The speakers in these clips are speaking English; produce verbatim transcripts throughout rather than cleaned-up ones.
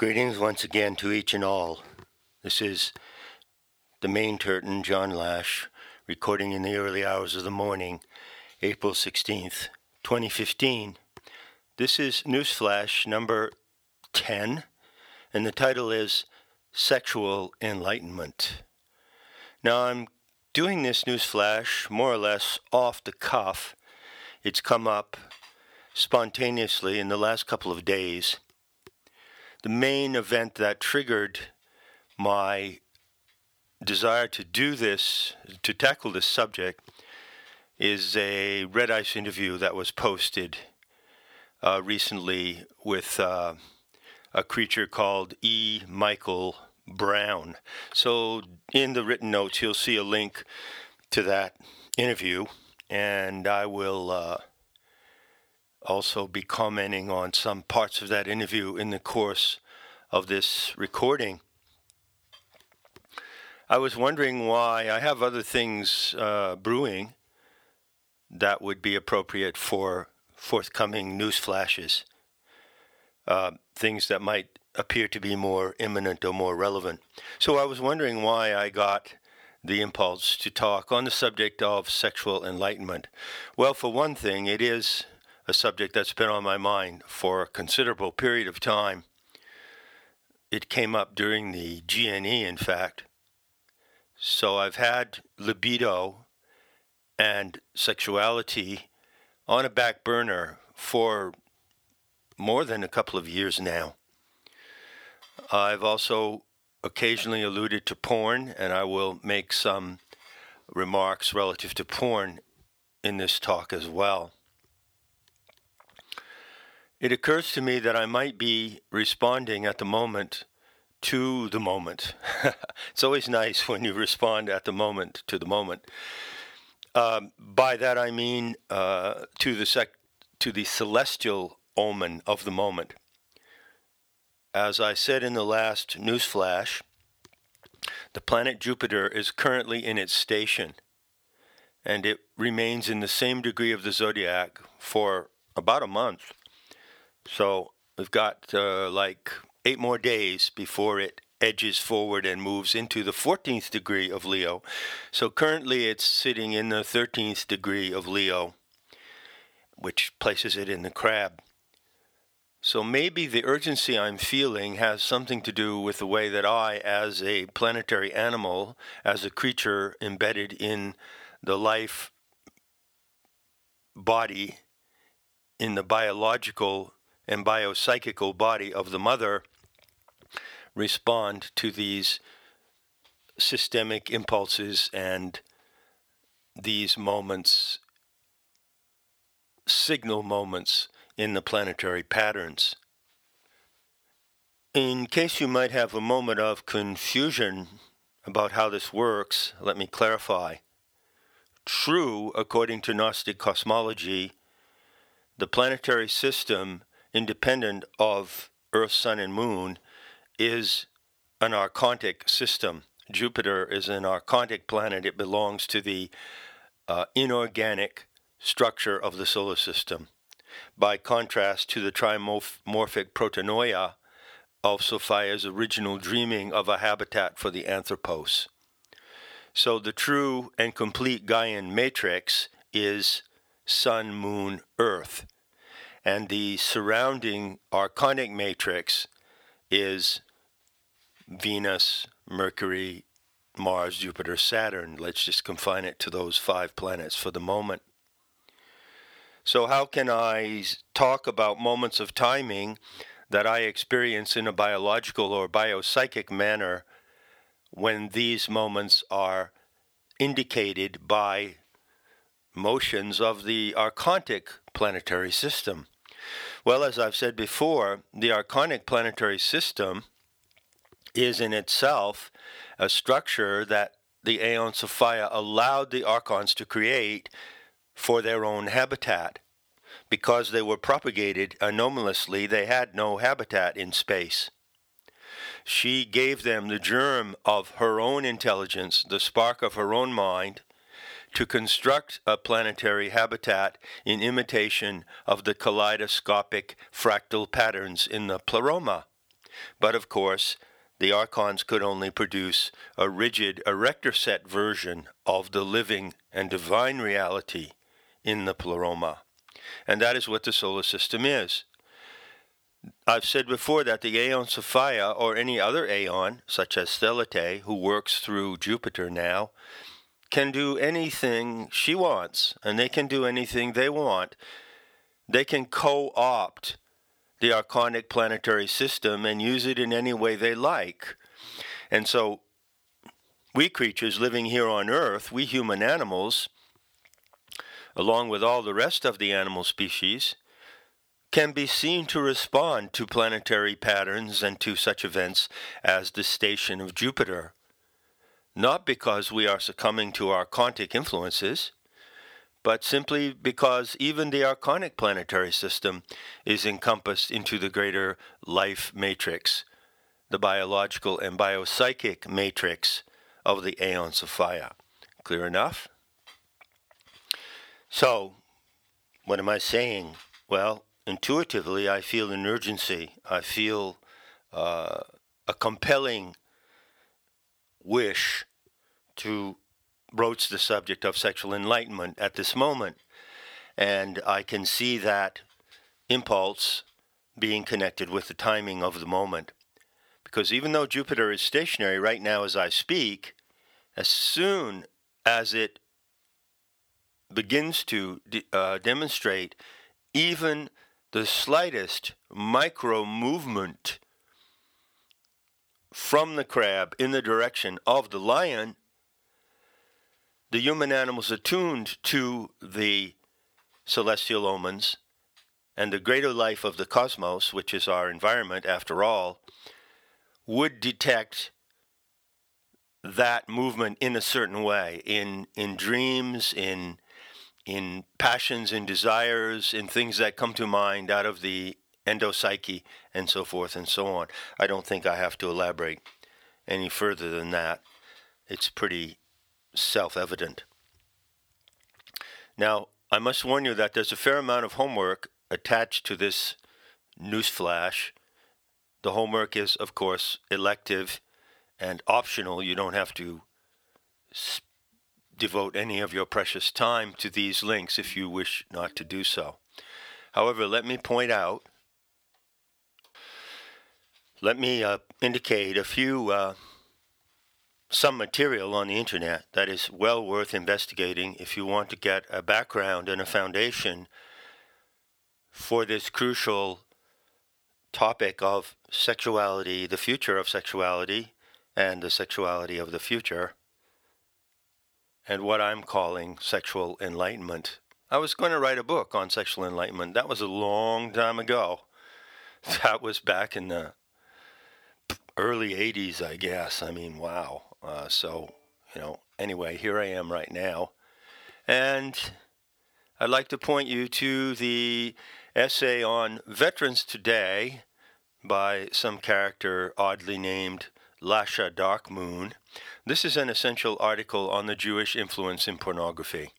Greetings once again to each and all. This is the main Turton, John Lash, recording in the early hours of the morning, April sixteenth, twenty fifteen. This is Newsflash number ten, and the title is Sexual Enlightenment. Now, I'm doing this Newsflash more or less off the cuff. It's come up spontaneously in the last couple of days. The main event that triggered my desire to do this, to tackle this subject, is a Red Ice interview that was posted uh, recently with uh, a creature called E. Michael Brown. So in the written notes, you'll see a link to that interview, and I will uh, also be commenting on some parts of that interview in the course of this recording. I was wondering why I have other things uh, brewing that would be appropriate for forthcoming news flashes, uh, things that might appear to be more imminent or more relevant. So I was wondering why I got the impulse to talk on the subject of sexual enlightenment. Well, for one thing, it is a subject that's been on my mind for a considerable period of time. It came up during the G N E, in fact. So I've had libido and sexuality on a back burner for more than a couple of years now. I've also occasionally alluded to porn, and I will make some remarks relative to porn in this talk as well. It occurs to me that I might be responding at the moment to the moment. It's always nice when you respond at the moment to the moment. Uh, by that I mean uh, to the sec- to the celestial omen of the moment. As I said in the last news flash, the planet Jupiter is currently in its station, and it remains in the same degree of the zodiac for about a month. So we've got uh, like eight more days before it edges forward and moves into the fourteenth degree of Leo. So currently it's sitting in the thirteenth degree of Leo, which places it in the Crab. So maybe the urgency I'm feeling has something to do with the way that I, as a planetary animal, as a creature embedded in the life body, in the biological and biopsychical body of the mother, respond to these systemic impulses and these moments, signal moments in the planetary patterns. In case you might have a moment of confusion about how this works, let me clarify. True, according to Gnostic cosmology, the planetary system, independent of Earth, Sun, and Moon, is an archontic system. Jupiter is an archontic planet. It belongs to the uh, inorganic structure of the solar system, by contrast to the trimorphic protonoia of Sophia's original dreaming of a habitat for the Anthropos. So the true and complete Gaian matrix is Sun, Moon, Earth, and the surrounding archonic matrix is Venus, Mercury, Mars, Jupiter, Saturn. Let's just confine it to those five planets for the moment. So how can I talk about moments of timing that I experience in a biological or biopsychic manner when these moments are indicated by motions of the archontic planetary system? Well, as I've said before, the archonic planetary system is in itself a structure that the Aeon Sophia allowed the archons to create for their own habitat. Because they were propagated anomalously, they had no habitat in space. She gave them the germ of her own intelligence, the spark of her own mind, to construct a planetary habitat in imitation of the kaleidoscopic fractal patterns in the pleroma. But of course, the archons could only produce a rigid, erector set version of the living and divine reality in the pleroma. And that is what the solar system is. I've said before that the Aeon Sophia, or any other Aeon, such as Stellate, who works through Jupiter now, can do anything she wants, and they can do anything they want. They can co-opt the archonic planetary system and use it in any way they like. And so we creatures living here on Earth, we human animals, along with all the rest of the animal species, can be seen to respond to planetary patterns and to such events as the station of Jupiter, not because we are succumbing to archontic influences, but simply because even the archonic planetary system is encompassed into the greater life matrix, the biological and biopsychic matrix of the Aeon Sophia. Clear enough? So, what am I saying? Well, intuitively, I feel an urgency. I feel uh, a compelling wish to broach the subject of sexual enlightenment at this moment. And I can see that impulse being connected with the timing of the moment. Because even though Jupiter is stationary right now as I speak, as soon as it begins to de- uh, demonstrate even the slightest micro movement from the crab in the direction of the lion, the human animals attuned to the celestial omens and the greater life of the cosmos, which is our environment after all, would detect that movement in a certain way, in in dreams, in in passions, in desires, in things that come to mind out of the endopsyche, and so forth and so on. I don't think I have to elaborate any further than that. It's pretty self-evident. Now, I must warn you that there's a fair amount of homework attached to this newsflash. The homework is, of course, elective and optional. You don't have to sp- devote any of your precious time to these links if you wish not to do so. However, let me point out, let me uh, indicate a few, uh, some material on the internet that is well worth investigating if you want to get a background and a foundation for this crucial topic of sexuality, the future of sexuality, and the sexuality of the future, and what I'm calling sexual enlightenment. I was going to write a book on sexual enlightenment. That was a long time ago. That was back in the early eighties, I guess. I mean, wow. Uh, so, you know, anyway, here I am right now. And I'd like to point you to the essay on Veterans Today by some character oddly named Lasha Darkmoon. This is an essential article on the Jewish influence in pornography.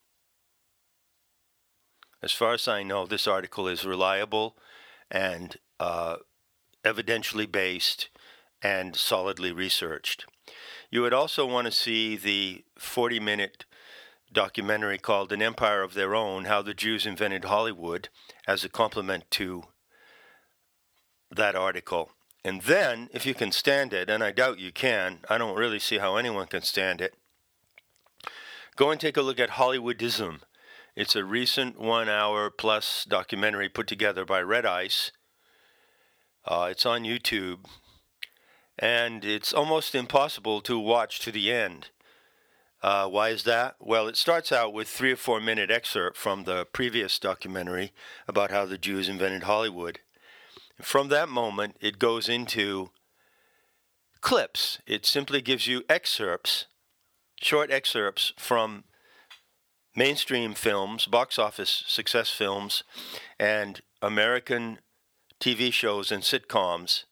As far as I know, this article is reliable and uh, evidentially based and solidly researched. You would also want to see the forty-minute documentary called An Empire of Their Own, How the Jews Invented Hollywood, as a complement to that article. And then, if you can stand it, and I doubt you can, I don't really see how anyone can stand it, go and take a look at Hollywoodism. It's a recent one-hour plus documentary put together by Red Ice. Uh, it's on YouTube, and it's almost impossible to watch to the end. Uh, why is that? Well, it starts out with three or four minute excerpt from the previous documentary about how the Jews invented Hollywood. From that moment, it goes into clips. It simply gives you excerpts, short excerpts from mainstream films, box office success films, and American T V shows and sitcoms,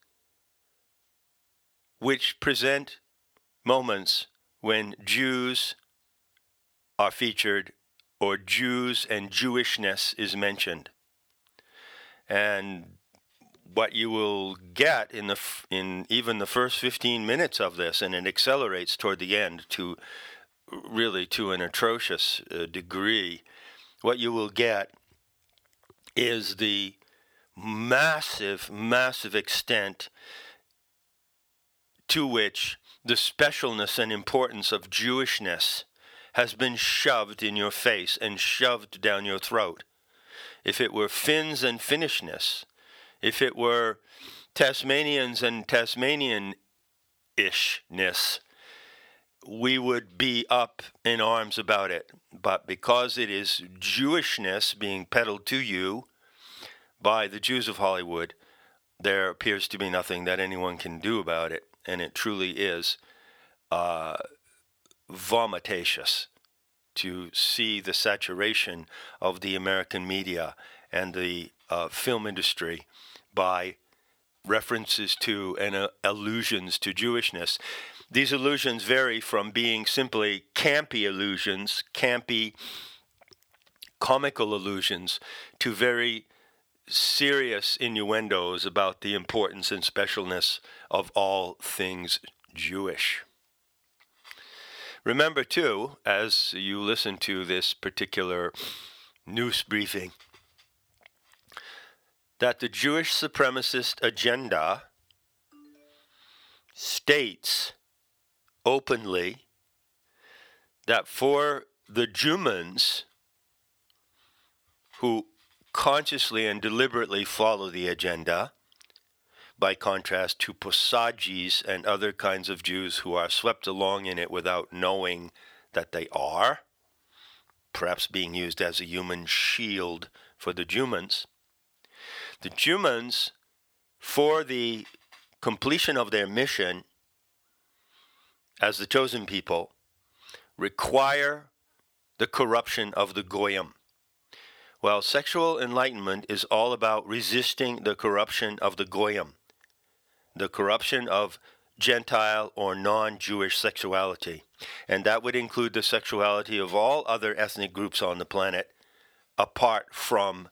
which present moments when Jews are featured or Jews and Jewishness is mentioned. And what you will get in the f- in even the first fifteen minutes of this, and it accelerates toward the end to really to an atrocious uh, degree, what you will get is the massive, massive extent to which the specialness and importance of Jewishness has been shoved in your face and shoved down your throat. If it were Finns and Finnishness, if it were Tasmanians and Tasmanian-ishness, we would be up in arms about it. But because it is Jewishness being peddled to you by the Jews of Hollywood, there appears to be nothing that anyone can do about it. And it truly is uh, vomitacious to see the saturation of the American media and the uh, film industry by references to and uh, allusions to Jewishness. These allusions vary from being simply campy allusions, campy comical allusions, to very serious innuendos about the importance and specialness of all things Jewish. Remember, too, as you listen to this particular news briefing, that the Jewish supremacist agenda states openly that for the Jewmans who consciously and deliberately follow the agenda, by contrast to Posagis and other kinds of Jews who are swept along in it without knowing that they are, perhaps being used as a human shield for the Jewmans. The Jewmans, for the completion of their mission as the chosen people, require the corruption of the Goyim. Well, sexual enlightenment is all about resisting the corruption of the Goyim, the corruption of Gentile or non-Jewish sexuality. And that would include the sexuality of all other ethnic groups on the planet apart from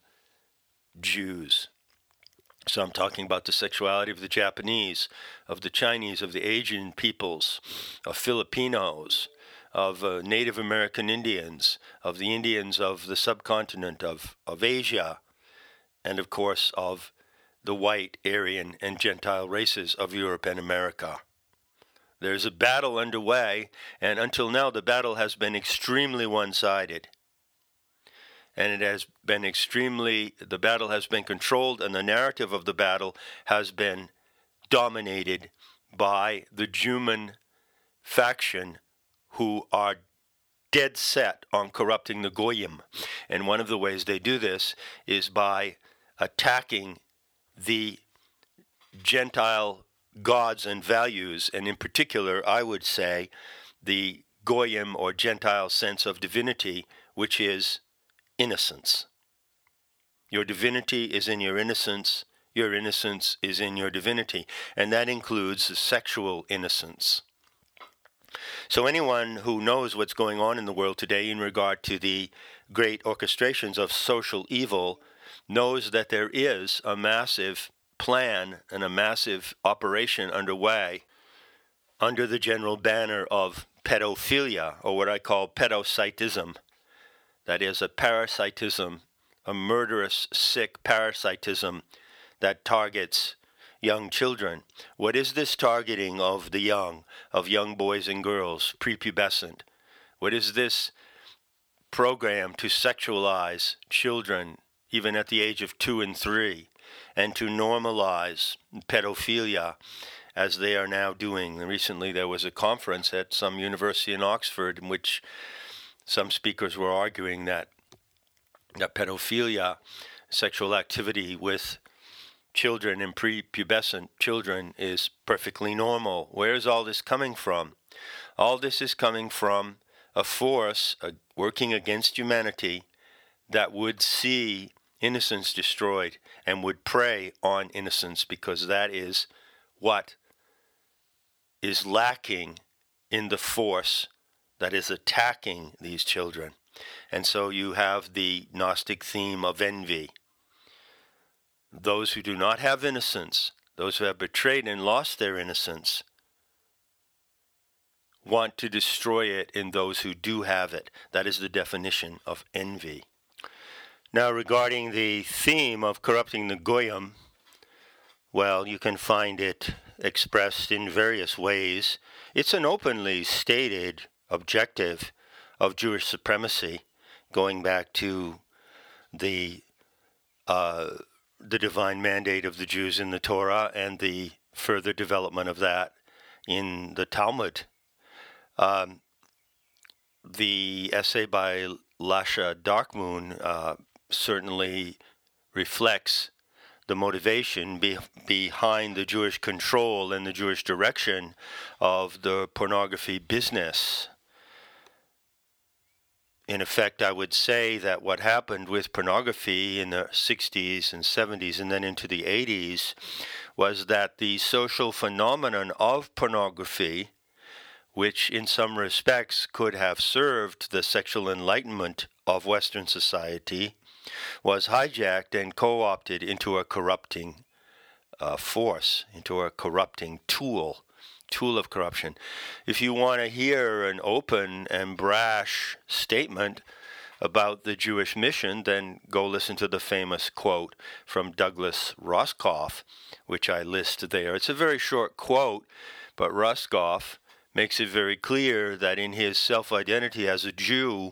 Jews. So I'm talking about the sexuality of the Japanese, of the Chinese, of the Asian peoples, of Filipinos, of uh, Native American Indians, of the Indians of the subcontinent of, of Asia, and of course of the white, Aryan, and Gentile races of Europe and America. There's a battle underway, and until now the battle has been extremely one-sided. And it has been extremely, the battle has been controlled, and the narrative of the battle has been dominated by the Jewman faction, who are dead set on corrupting the Goyim. And one of the ways they do this is by attacking the Gentile gods and values, and in particular, I would say, the Goyim or Gentile sense of divinity, which is innocence. Your divinity is in your innocence. Your innocence is in your divinity. And that includes sexual innocence. So anyone who knows what's going on in the world today in regard to the great orchestrations of social evil knows that there is a massive plan and a massive operation underway under the general banner of pedophilia, or what I call pedocytism. That is a parasitism, a murderous, sick parasitism that targets young children. What is this targeting of the young, of young boys and girls, prepubescent? What is this program to sexualize children even at the age of two and three, and to normalize pedophilia as they are now doing? Recently there was a conference at some university in Oxford in which some speakers were arguing that, that pedophilia, sexual activity with children and prepubescent children, is perfectly normal. Where is all this coming from? All this is coming from a force uh, working against humanity that would see innocence destroyed and would prey on innocence, because that is what is lacking in the force that is attacking these children. And so you have the Gnostic theme of envy. those who do not have innocence, those who have betrayed and lost their innocence, want to destroy it in those who do have it. That is the definition of envy. Now, regarding the theme of corrupting the Goyim, well, you can find it expressed in various ways. It's an openly stated objective of Jewish supremacy, going back to the uh, the divine mandate of the Jews in the Torah and the further development of that in the Talmud. Um, the essay by Lasha Darkmoon uh, certainly reflects the motivation be, behind the Jewish control and the Jewish direction of the pornography business. In effect, I would say that what happened with pornography in the sixties and seventies and then into the eighties was that the social phenomenon of pornography, which in some respects could have served the sexual enlightenment of Western society, was hijacked and co-opted into a corrupting uh, force, into a corrupting tool, tool of corruption. If you want to hear an open and brash statement about the Jewish mission, then go listen to the famous quote from Douglas Roscoff, which I list there. It's a very short quote, but Roscoff makes it very clear that in his self-identity as a Jew,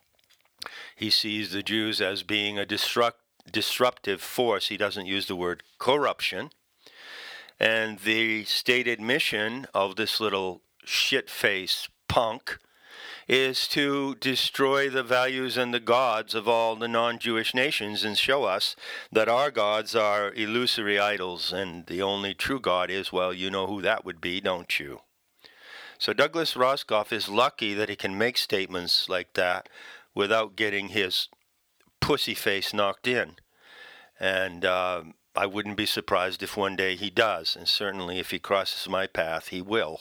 he sees the Jews as being a destruct, disruptive force. He doesn't use the word corruption. And the stated mission of this little shit-faced punk is to destroy the values and the gods of all the non-Jewish nations and show us that our gods are illusory idols and the only true God is, well, you know who that would be, don't you? So Douglas Roscoff is lucky that he can make statements like that without getting his pussy face knocked in. And uh, I wouldn't be surprised if one day he does, and certainly if he crosses my path, he will.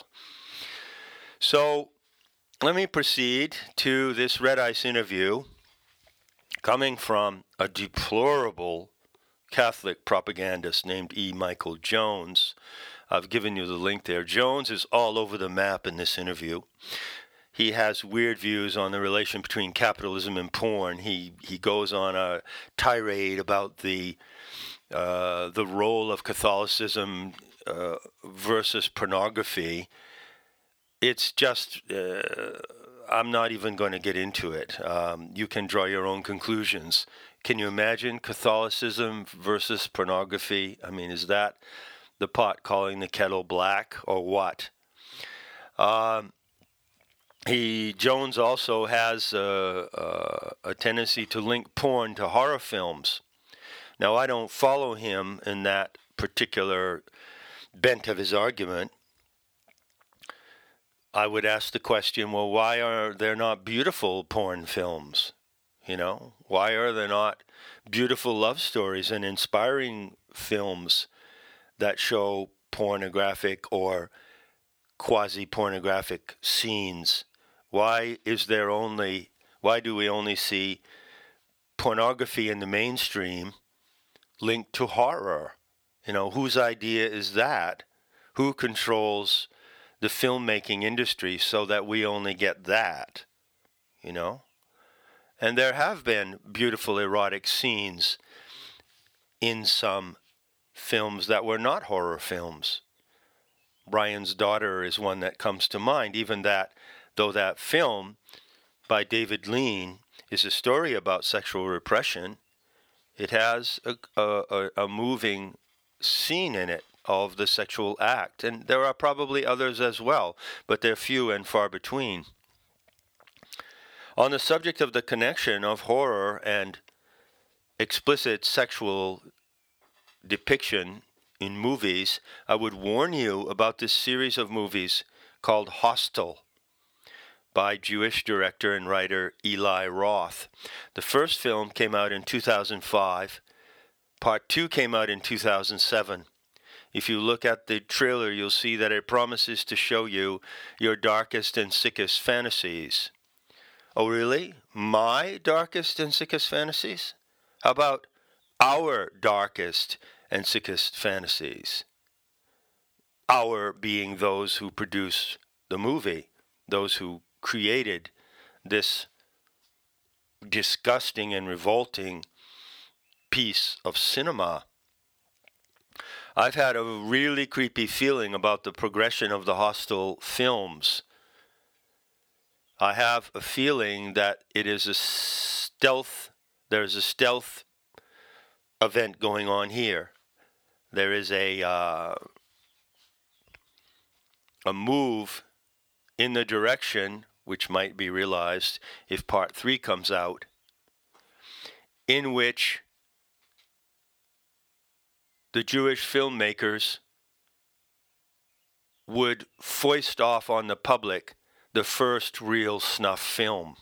So let me proceed to this Red Ice interview coming from a deplorable Catholic propagandist named E. Michael Jones. I've given you the link there. Jones is all over the map in this interview. He has weird views on the relation between capitalism and porn. He he goes on a tirade about the uh, the role of Catholicism uh, versus pornography. It's just, uh, I'm not even going to get into it. Um, you can draw your own conclusions. Can you imagine Catholicism versus pornography? I mean, is that the pot calling the kettle black or what? Um, He Jones also has a, a, a tendency to link porn to horror films. Now, I don't follow him in that particular bent of his argument. I would ask the question, well, why are there not beautiful porn films? You know, why are there not beautiful love stories and inspiring films that show pornographic or quasi-pornographic scenes? Why is there only, why do we only see pornography in the mainstream linked to horror? You know, whose idea is that? Who controls the filmmaking industry so that we only get that? You know? And there have been beautiful erotic scenes in some films that were not horror films. Brian's Daughter is one that comes to mind, even that, though that film by David Lean is a story about sexual repression, it has a, a, a moving scene in it of the sexual act. And there are probably others as well, but they're few and far between. On the subject of the connection of horror and explicit sexual depiction in movies, I would warn you about this series of movies called Hostel by Jewish director and writer Eli Roth. The first film came out in two thousand five. Part two came out in two thousand seven. If you look at the trailer, you'll see that it promises to show you your darkest and sickest fantasies. Oh, really? My darkest and sickest fantasies? How about our darkest and sickest fantasies. Our being those who produce the movie, those who created this disgusting and revolting piece of cinema. I've had a really creepy feeling about the progression of the Hostel films. I have a feeling that it is a stealth, there's a stealth event going on here. There is a uh, a move in the direction, which might be realized if part three comes out, in which the Jewish filmmakers would foist off on the public the first real snuff film.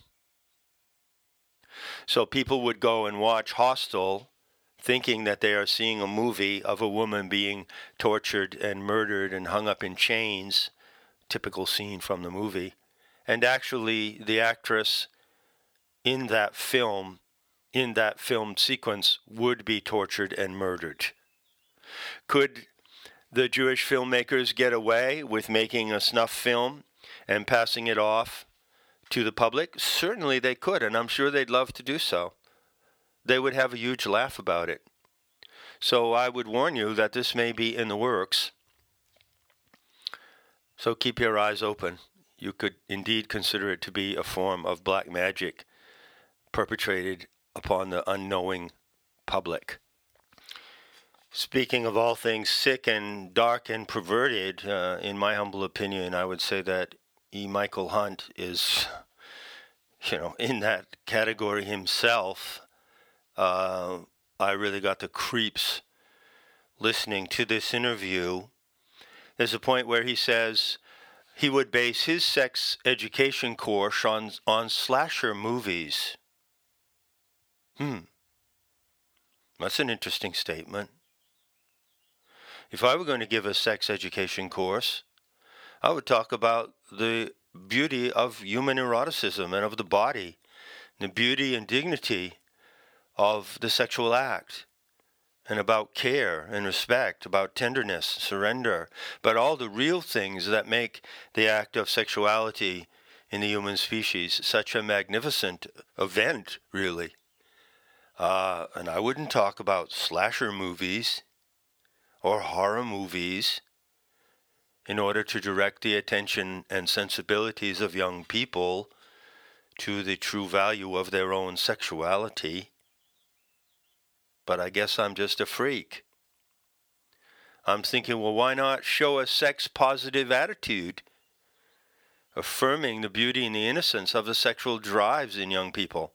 So people would go and watch Hostel thinking that they are seeing a movie of a woman being tortured and murdered and hung up in chains, typical scene from the movie, and actually the actress in that film, in that film sequence, would be tortured and murdered. Could the Jewish filmmakers get away with making a snuff film and passing it off to the public? Certainly they could, and I'm sure they'd love to do so. They would have a huge laugh about it. So I would warn you that this may be in the works. So keep your eyes open. You could indeed consider it to be a form of black magic perpetrated upon the unknowing public. Speaking of all things sick and dark and perverted, uh, in my humble opinion, I would say that E. Michael Hunt is, you know, in that category himself. Uh, I really got the creeps listening to this interview. There's a point where he says he would base his sex education course on, on slasher movies. Hmm. That's an interesting statement. If I were going to give a sex education course, I would talk about the beauty of human eroticism and of the body, the beauty and dignity of the sexual act, and about care and respect, about tenderness, surrender, but all the real things that make the act of sexuality in the human species such a magnificent event, really. Uh, and I wouldn't talk about slasher movies or horror movies in order to direct the attention and sensibilities of young people to the true value of their own sexuality. But I guess I'm just a freak. I'm thinking, well, why not show a sex-positive attitude, affirming the beauty and the innocence of the sexual drives in young people?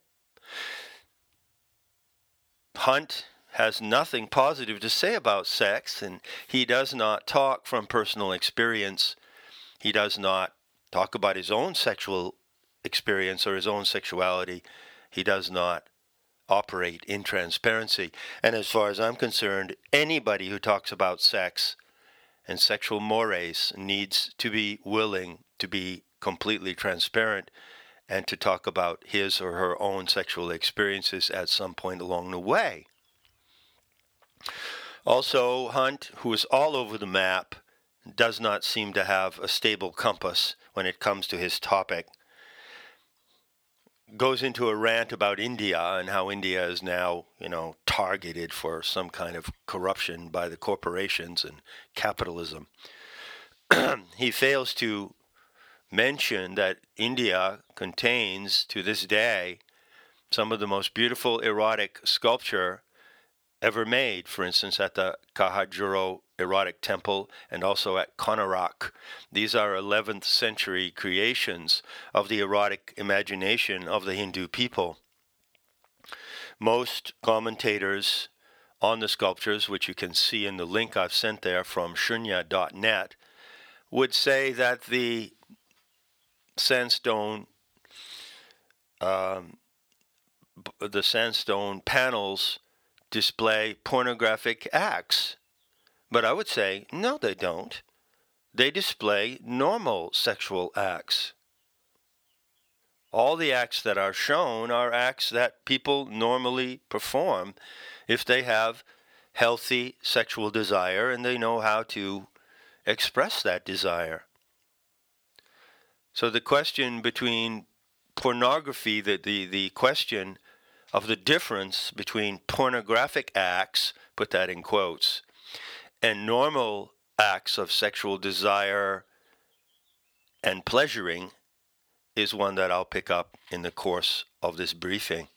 Hunt has nothing positive to say about sex, and he does not talk from personal experience. He does not talk about his own sexual experience or his own sexuality. He does not operate in transparency. And as far as I'm concerned, anybody who talks about sex and sexual mores needs to be willing to be completely transparent and to talk about his or her own sexual experiences at some point along the way. Also, Hunt, who is all over the map, does not seem to have a stable compass when it comes to his topic. Goes into a rant about India and how India is now, you know, targeted for some kind of corruption by the corporations and capitalism. He fails to mention that India contains, to this day, some of the most beautiful erotic sculpture ever made, for instance, at the Khajuraho Erotic Temple and also at Konarak. These are eleventh century creations of the erotic imagination of the Hindu people. Most commentators on the sculptures, which you can see in the link I've sent there from shunya dot net, would say that the sandstone um, the sandstone panels display pornographic acts. But I would say, no, they don't. They display normal sexual acts. All the acts that are shown are acts that people normally perform if they have healthy sexual desire, and they know how to express that desire. So the question between pornography, the, the, the question of the difference between pornographic acts, put that in quotes, and normal acts of sexual desire and pleasuring is one that I'll pick up in the course of this briefing.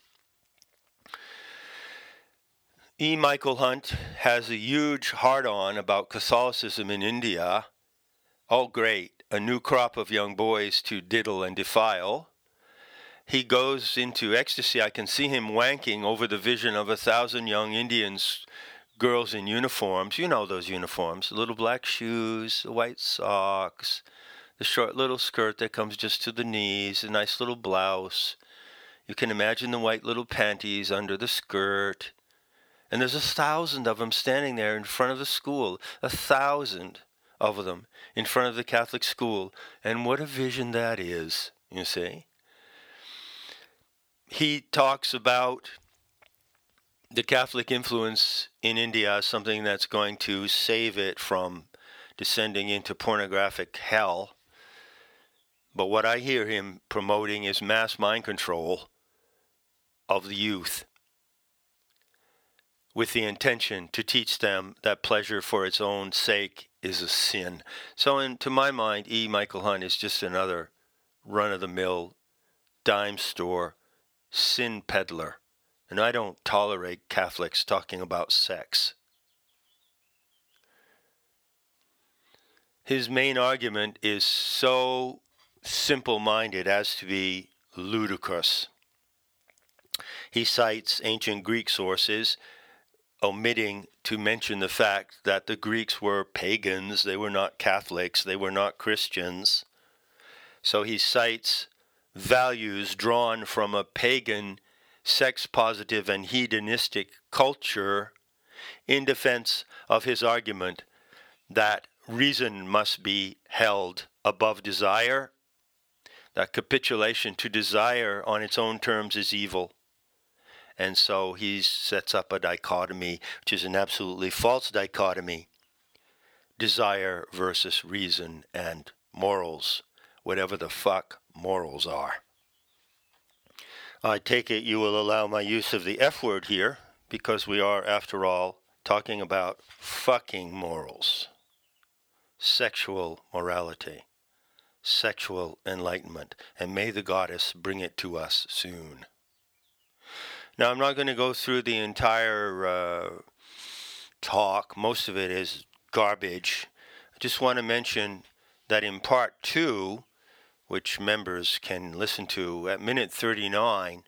E. Michael Hunt has a huge hard-on about Catholicism in India. Oh, great, a new crop of young boys to diddle and defile. He goes into ecstasy. I can see him wanking over the vision of a thousand young Indians, girls in uniforms. You know those uniforms, little black shoes, white socks, the short little skirt that comes just to the knees, a nice little blouse. You can imagine the white little panties under the skirt. And there's a thousand of them standing there in front of the school, a thousand of them in front of the Catholic school. And what a vision that is, you see. He talks about the Catholic influence in India as something that's going to save it from descending into pornographic hell. But what I hear him promoting is mass mind control of the youth, with the intention to teach them that pleasure for its own sake is a sin. So in, to my mind, E. Michael Hunt is just another run-of-the-mill dime store sin peddler. And I don't tolerate Catholics talking about sex. His main argument is so simple-minded as to be ludicrous. He cites ancient Greek sources, omitting to mention the fact that the Greeks were pagans, they were not Catholics, they were not Christians. So he cites values drawn from a pagan, sex-positive and hedonistic culture in defense of his argument that reason must be held above desire, that capitulation to desire on its own terms is evil. And so he sets up a dichotomy, which is an absolutely false dichotomy. Desire versus reason and morals, whatever the fuck morals are. I take it you will allow my use of the F word here, because we are, after all, talking about fucking morals, sexual morality, sexual enlightenment, and may the goddess bring it to us soon. Now, I'm not going to go through the entire uh, talk. Most of it is garbage. I just want to mention that in part two, which members can listen to at minute thirty-nine,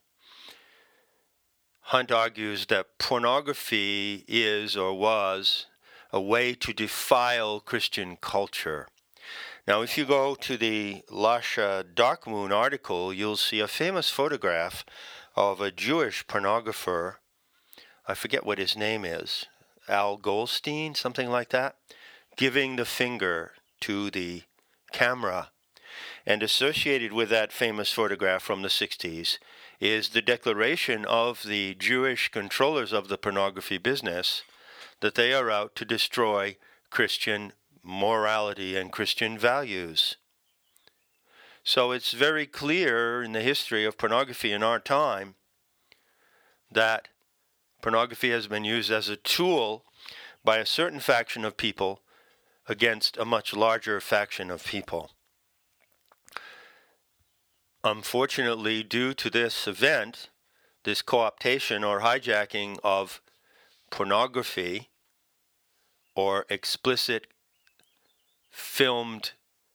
Hunt argues that pornography is or was a way to defile Christian culture. Now, if you go to the Lasha Darkmoon article, you'll see a famous photograph of a Jewish pornographer. I forget what his name is, Al Goldstein, something like that, giving the finger to the camera. And associated with that famous photograph from the sixties is the declaration of the Jewish controllers of the pornography business that they are out to destroy Christian morality and Christian values. So it's very clear in the history of pornography in our time that pornography has been used as a tool by a certain faction of people against a much larger faction of people. Unfortunately, due to this event, this co-optation or hijacking of pornography or explicit filmed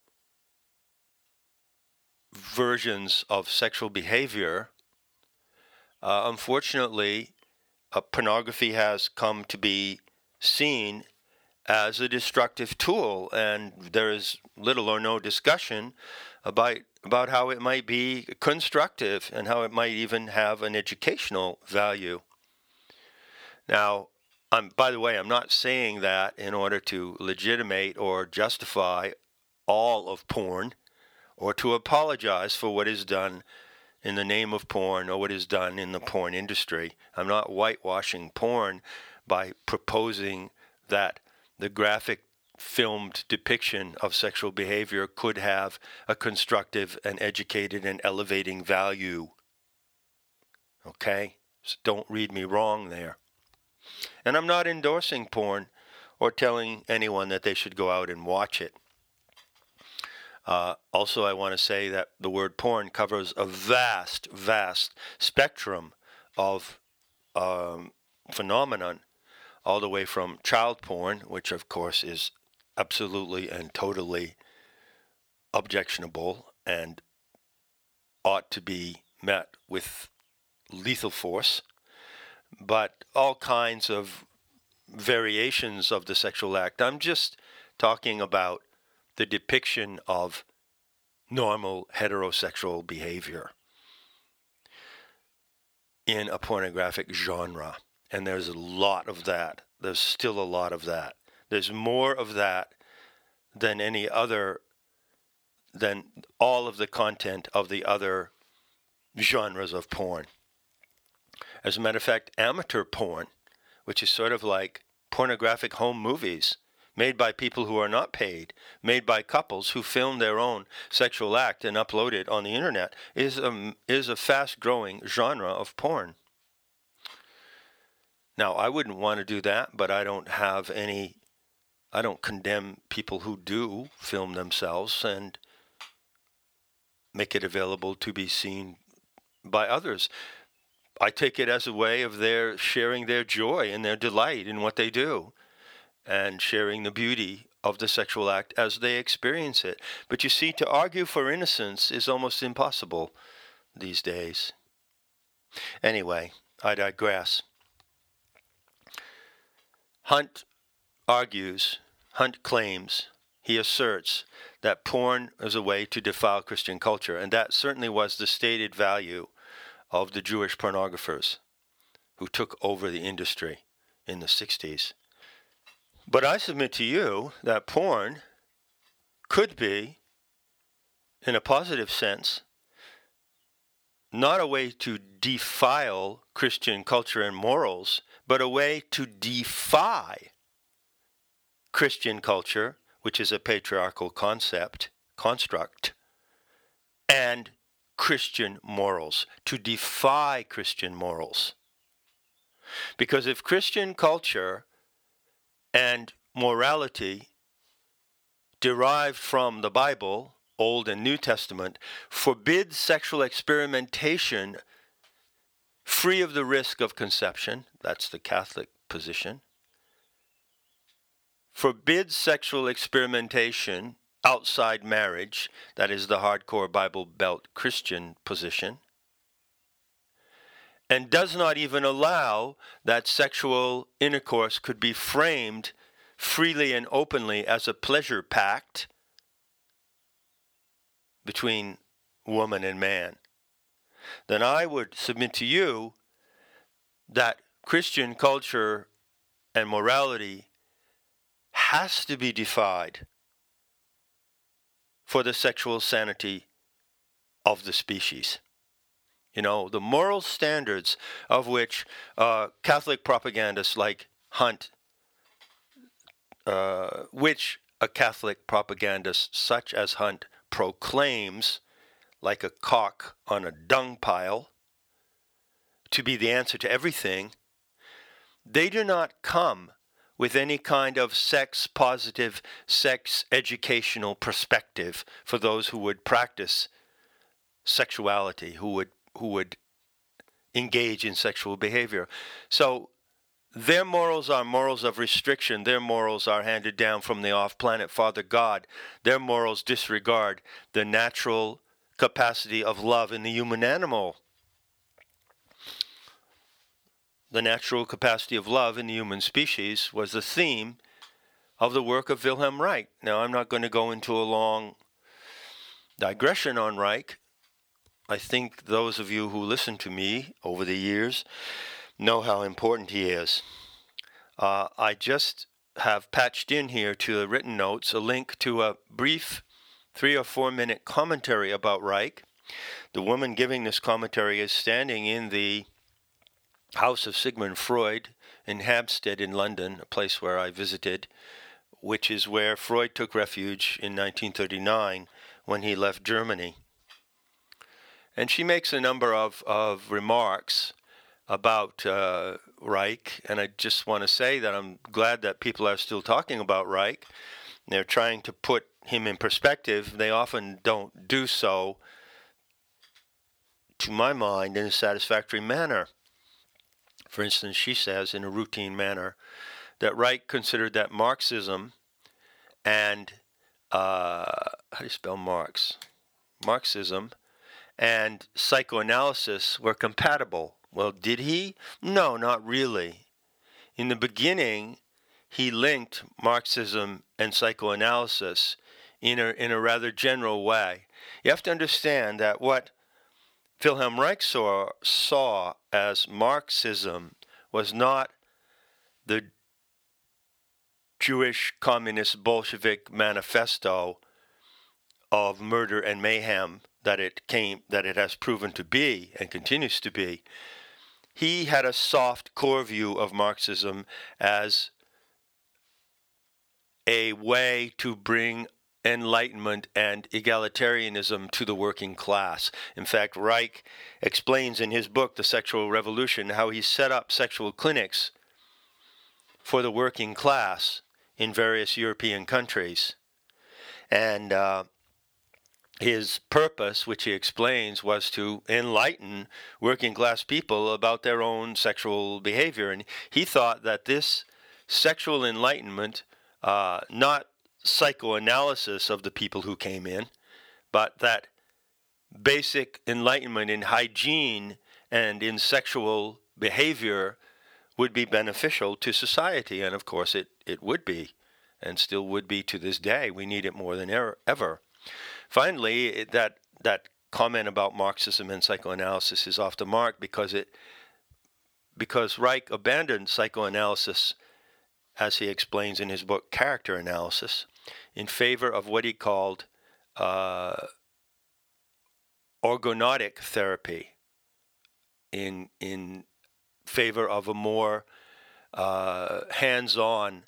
versions of sexual behavior, uh, unfortunately, uh, pornography has come to be seen as a destructive tool, and there is little or no discussion about about how it might be constructive and how it might even have an educational value. Now, I'm, by the way, I'm not saying that in order to legitimate or justify all of porn, or to apologize for what is done in the name of porn or what is done in the porn industry. I'm not whitewashing porn, by proposing that the graphic filmed depiction of sexual behavior could have a constructive and educated and elevating value. Okay? So don't read me wrong there. And I'm not endorsing porn or telling anyone that they should go out and watch it. Uh, also, I want to say that the word porn covers a vast, vast spectrum of um, phenomenon, all the way from child porn, which of course is absolutely and totally objectionable and ought to be met with lethal force, but all kinds of variations of the sexual act. I'm just talking about the depiction of normal heterosexual behavior in a pornographic genre. And there's a lot of that. There's still a lot of that. There's more of that than any other, than all of the content of the other genres of porn. As a matter of fact, amateur porn, which is sort of like pornographic home movies made by people who are not paid, made by couples who film their own sexual act and upload it on the internet, is a, is a fast-growing genre of porn. Now, I wouldn't want to do that, but I don't have any, I don't condemn people who do film themselves and make it available to be seen by others. I take it as a way of their sharing their joy and their delight in what they do and sharing the beauty of the sexual act as they experience it. But you see, to argue for innocence is almost impossible these days. Anyway, I digress. Hunt argues, Hunt claims, he asserts that porn is a way to defile Christian culture, and that certainly was the stated value of the Jewish pornographers who took over the industry in the sixties. But I submit to you that porn could be, in a positive sense, not a way to defile Christian culture and morals, but a way to defy Christian culture, which is a patriarchal concept, construct, and Christian morals, to defy Christian morals. Because if Christian culture and morality derived from the Bible, Old and New Testament, forbids sexual experimentation free of the risk of conception, that's the Catholic position, forbids sexual experimentation outside marriage, that is the hardcore Bible Belt Christian position, and does not even allow that sexual intercourse could be framed freely and openly as a pleasure pact between woman and man, then I would submit to you that Christian culture and morality has to be defied for the sexual sanity of the species. You know, the moral standards of which uh, Catholic propagandists like Hunt, uh, which a Catholic propagandist such as Hunt proclaims like a cock on a dung pile to be the answer to everything, they do not come with any kind of sex-positive, sex-educational perspective for those who would practice sexuality, who would who would engage in sexual behavior. So their morals are morals of restriction. Their morals are handed down from the off-planet Father God. Their morals disregard the natural capacity of love in the human animal. The natural capacity of love in the human species was the theme of the work of Wilhelm Reich. Now, I'm not going to go into a long digression on Reich. I think those of you who listened to me over the years know how important he is. Uh, I just have patched in here to the written notes a link to a brief three or four minute commentary about Reich. The woman giving this commentary is standing in the house of Sigmund Freud in Hampstead in London, a place where I visited, which is where Freud took refuge in nineteen thirty-nine when he left Germany. And she makes a number of, of remarks about uh, Reich, and I just want to say that I'm glad that people are still talking about Reich. They're trying to put him in perspective. They often don't do so, to my mind, in a satisfactory manner. For instance, she says in a routine manner that Reich considered that Marxism and, uh, how do you spell Marx? Marxism and psychoanalysis were compatible. Well, did he? No, not really. In the beginning, he linked Marxism and psychoanalysis in a, in a rather general way. You have to understand that what Wilhelm Reich saw, saw as Marxism was not the Jewish Communist Bolshevik manifesto of murder and mayhem that it came, that it has proven to be and continues to be. He had a soft core view of Marxism as a way to bring enlightenment and egalitarianism to the working class. In fact, Reich explains in his book, The Sexual Revolution, how he set up sexual clinics for the working class in various European countries. And uh, his purpose, which he explains, was to enlighten working class people about their own sexual behavior. And he thought that this sexual enlightenment, uh, not psychoanalysis of the people who came in, but that basic enlightenment in hygiene and in sexual behavior would be beneficial to society. And of course it, it would be, and still would be to this day. We need it more than ever. Finally, it, that that comment about Marxism and psychoanalysis is off the mark because it because Reich abandoned psychoanalysis, as he explains in his book Character Analysis, in favor of what he called uh, orgonotic therapy, in in favor of a more uh, hands-on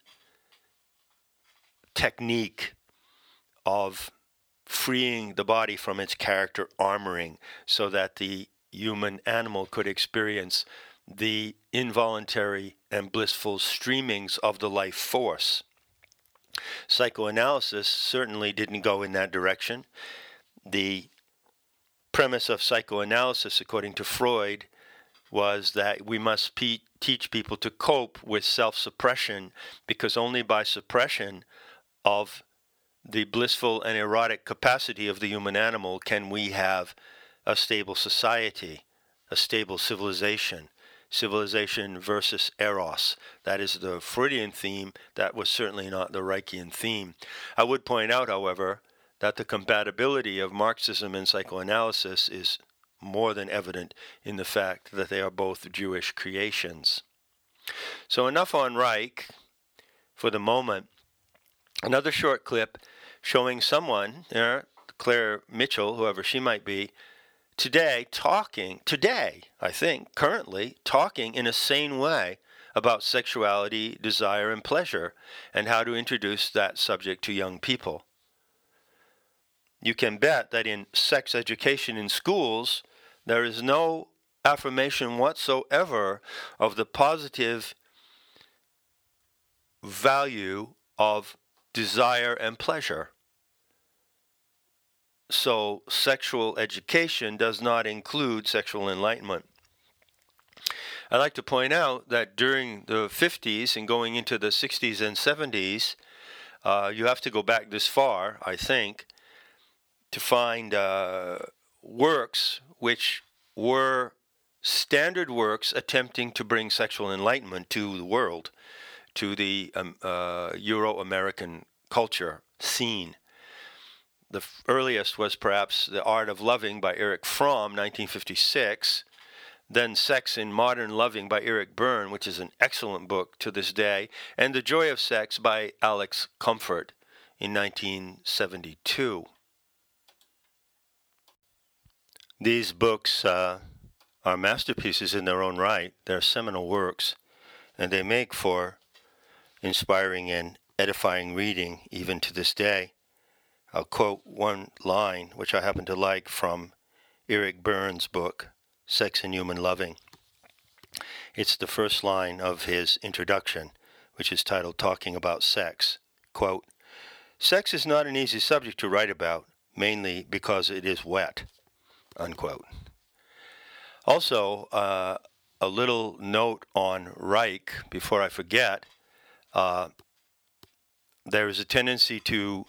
technique of freeing the body from its character armoring so that the human animal could experience the involuntary and blissful streamings of the life force. Psychoanalysis certainly didn't go in that direction. The premise of psychoanalysis, according to Freud, was that we must pe- teach people to cope with self-suppression, because only by suppression of the blissful and erotic capacity of the human animal can we have a stable society, a stable civilization. Civilization versus eros. That is the Freudian theme. That was certainly not the Reichian theme. I would point out, however, that the compatibility of Marxism and psychoanalysis is more than evident in the fact that they are both Jewish creations. So enough on Reich for the moment. Another short clip showing someone, uh, Claire Mitchell, whoever she might be, today talking, today, I think, currently, talking in a sane way about sexuality, desire, and pleasure, and how to introduce that subject to young people. You can bet that in sex education in schools, there is no affirmation whatsoever of the positive value of desire and pleasure. So sexual education does not include sexual enlightenment. I'd like to point out that during the fifties and going into the sixties and seventies, uh, you have to go back this far, I think, to find uh, works which were standard works attempting to bring sexual enlightenment to the world, to the um, uh, Euro-American culture scene. The earliest was perhaps The Art of Loving by Erich Fromm, nineteen fifty-six, then Sex in Modern Loving by Eric Berne, which is an excellent book to this day, and The Joy of Sex by Alex Comfort in nineteen seventy-two. These books uh, are masterpieces in their own right. They're seminal works, and they make for inspiring and edifying reading even to this day. I'll quote one line, which I happen to like, from Eric Burns' book, Sex and Human Loving. It's the first line of his introduction, which is titled Talking About Sex. Quote, "Sex is not an easy subject to write about, mainly because it is wet." Unquote. Also, uh, a little note on Reich, before I forget. Uh, there is a tendency to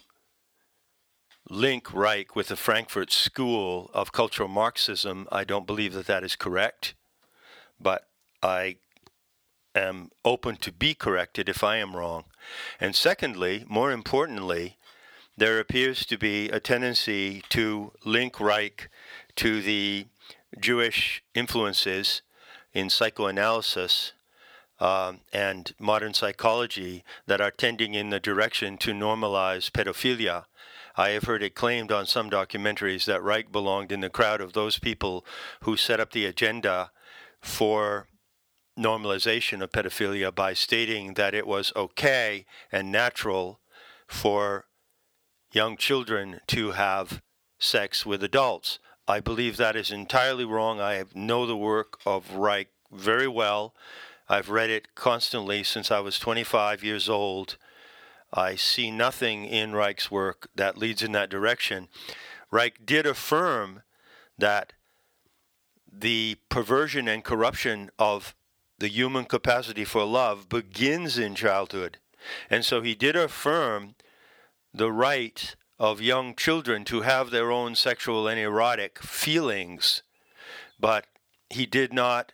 link Reich with the Frankfurt School of Cultural Marxism. I don't believe that that is correct, but I am open to be corrected if I am wrong. And secondly, more importantly, there appears to be a tendency to link Reich to the Jewish influences in psychoanalysis um, and modern psychology that are tending in the direction to normalize pedophilia. I have heard it claimed on some documentaries that Reich belonged in the crowd of those people who set up the agenda for normalization of pedophilia by stating that it was okay and natural for young children to have sex with adults. I believe that is entirely wrong. I know the work of Reich very well. I've read it constantly since I was twenty-five years old. I see nothing in Reich's work that leads in that direction. Reich did affirm that the perversion and corruption of the human capacity for love begins in childhood. And so he did affirm the right of young children to have their own sexual and erotic feelings, but he did not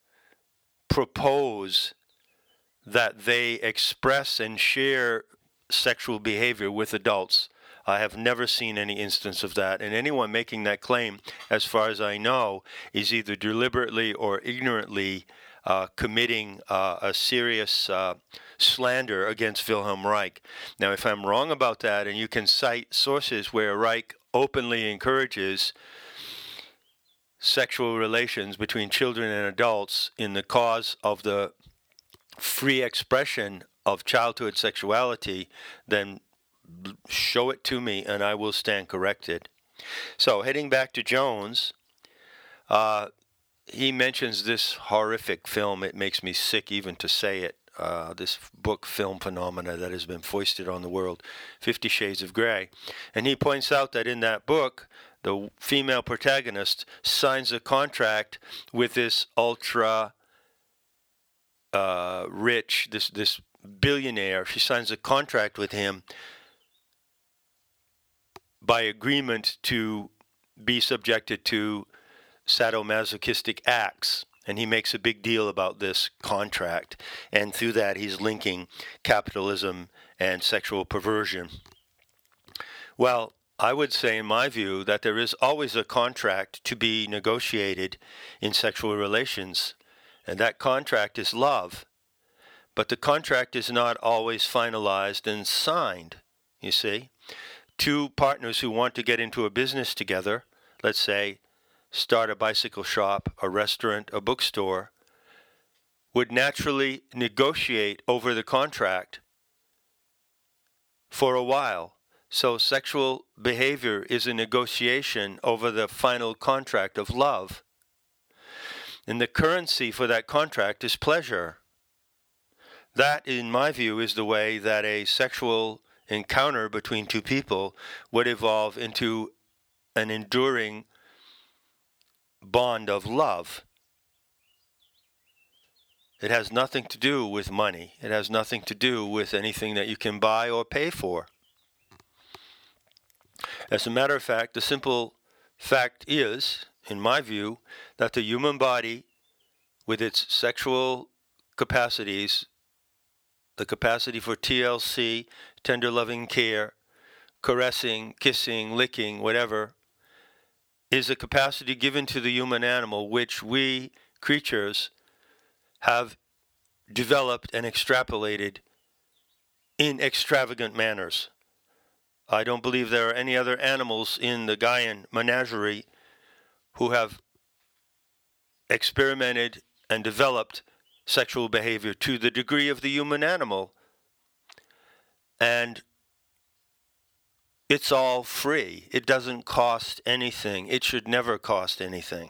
propose that they express and share sexual behavior with adults. I have never seen any instance of that, and anyone making that claim, as far as I know, is either deliberately or ignorantly uh, committing uh, a serious uh, slander against Wilhelm Reich. Now, if I'm wrong about that, and you can cite sources where Reich openly encourages sexual relations between children and adults in the cause of the free expression of childhood sexuality, then show it to me and I will stand corrected. So, heading back to Jones, uh, he mentions this horrific film. It makes me sick even to say it. Uh, this book film phenomena that has been foisted on the world, Fifty Shades of Grey. And he points out that in that book, the female protagonist signs a contract with this ultra uh, rich, this, this billionaire. She signs a contract with him by agreement to be subjected to sadomasochistic acts. And he makes a big deal about this contract. And through that, he's linking capitalism and sexual perversion. Well, I would say, in my view, that there is always a contract to be negotiated in sexual relations. And that contract is love. But the contract is not always finalized and signed, you see. Two partners who want to get into a business together, let's say, start a bicycle shop, a restaurant, a bookstore, would naturally negotiate over the contract for a while. So sexual behavior is a negotiation over the final contract of love. And the currency for that contract is pleasure. That, in my view, is the way that a sexual encounter between two people would evolve into an enduring bond of love. It has nothing to do with money. It has nothing to do with anything that you can buy or pay for. As a matter of fact, the simple fact is, in my view, that the human body, with its sexual capacities, the capacity for T L C, tender loving care, caressing, kissing, licking, whatever, is a capacity given to the human animal which we creatures have developed and extrapolated in extravagant manners. I don't believe there are any other animals in the Gaian menagerie who have experimented and developed sexual behavior to the degree of the human animal. And it's all free. It doesn't cost anything. It should never cost anything.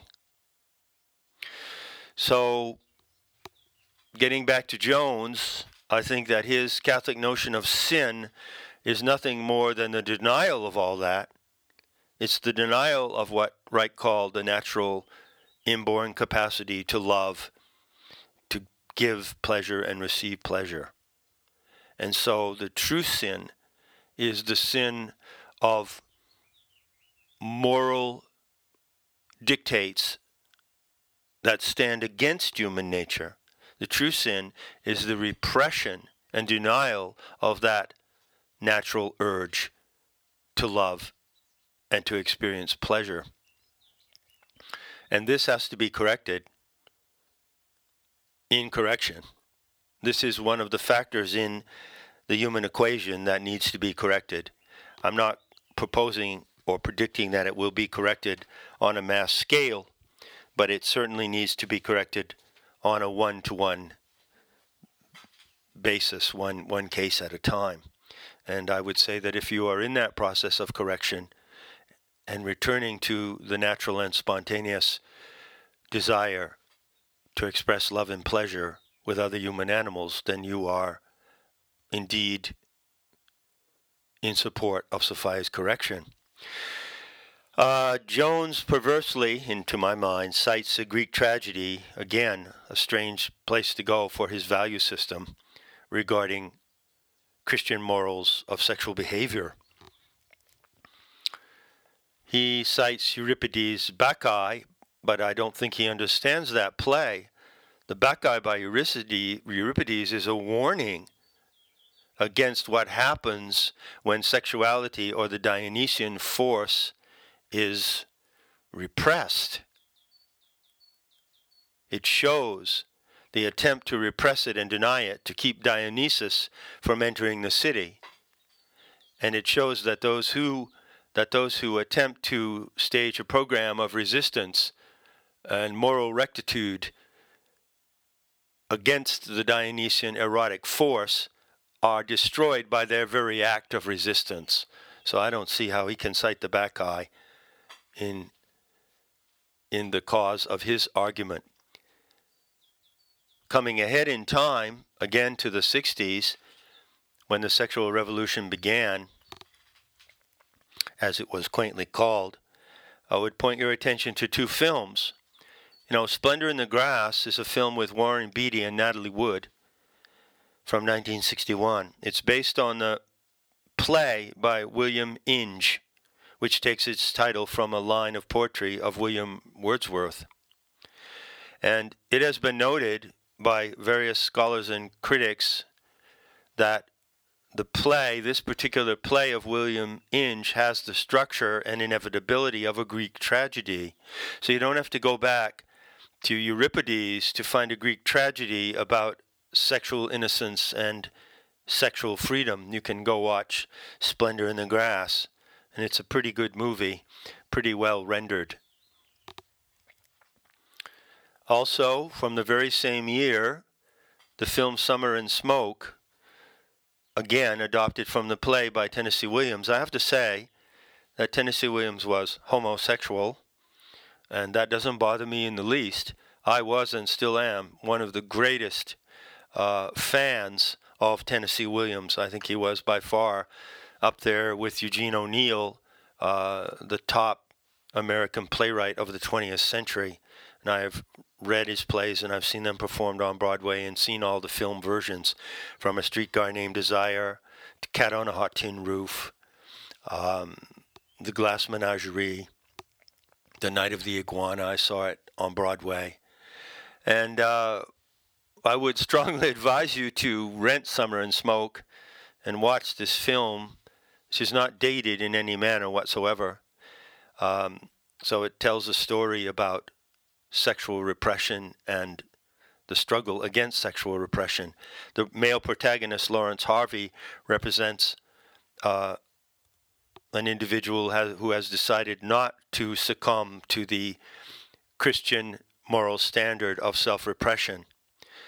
So, getting back to Jones, I think that his Catholic notion of sin is nothing more than the denial of all that. It's the denial of what Wright called the natural inborn capacity to love, to give pleasure and receive pleasure. And so the true sin is the sin of moral dictates that stand against human nature. The true sin is the repression and denial of that natural urge to love and to experience pleasure. And this has to be corrected in correction. This is one of the factors in the human equation that needs to be corrected. I'm not proposing or predicting that it will be corrected on a mass scale, but it certainly needs to be corrected on a one-to-one basis, one, one case at a time. And I would say that if you are in that process of correction and returning to the natural and spontaneous desire to express love and pleasure with other human animals, then you are indeed in support of Sophia's correction. Uh, Jones perversely, into my mind, cites a Greek tragedy, again, a strange place to go for his value system regarding Christian morals of sexual behavior. He cites Euripides' Bacchae, but I don't think he understands that play. The Bacchae by Euripides is a warning against what happens when sexuality or the Dionysian force is repressed. It shows the attempt to repress it and deny it, to keep Dionysus from entering the city. And it shows that those who that those who attempt to stage a program of resistance and moral rectitude against the Dionysian erotic force are destroyed by their very act of resistance. So I don't see how he can cite the Bacchae in, in the cause of his argument. Coming ahead in time, again to the sixties, when the sexual revolution began, as it was quaintly called, I would point your attention to two films. You know, Splendor in the Grass is a film with Warren Beatty and Natalie Wood from nineteen sixty-one. It's based on the play by William Inge, which takes its title from a line of poetry of William Wordsworth. And it has been noted by various scholars and critics that the play, this particular play of William Inge, has the structure and inevitability of a Greek tragedy. So you don't have to go back to Euripides to find a Greek tragedy about sexual innocence and sexual freedom. You can go watch Splendor in the Grass, and it's a pretty good movie, pretty well rendered. Also, from the very same year, the film Summer and Smoke, again adopted from the play by Tennessee Williams. I have to say that Tennessee Williams was homosexual, and that doesn't bother me in the least. I was and still am one of the greatest uh, fans of Tennessee Williams. I think he was by far up there with Eugene O'Neill, uh, the top American playwright of the twentieth century. And I have read his plays, and I've seen them performed on Broadway and seen all the film versions, from A Streetcar Named Desire to Cat on a Hot Tin Roof, um, The Glass Menagerie, The Night of the Iguana. I saw it on Broadway. And uh, I would strongly advise you to rent Summer and Smoke and watch this film. This is not dated in any manner whatsoever. Um, so it tells a story about sexual repression and the struggle against sexual repression. The male protagonist, Lawrence Harvey, represents uh, an individual has, who has decided not to succumb to the Christian moral standard of self-repression.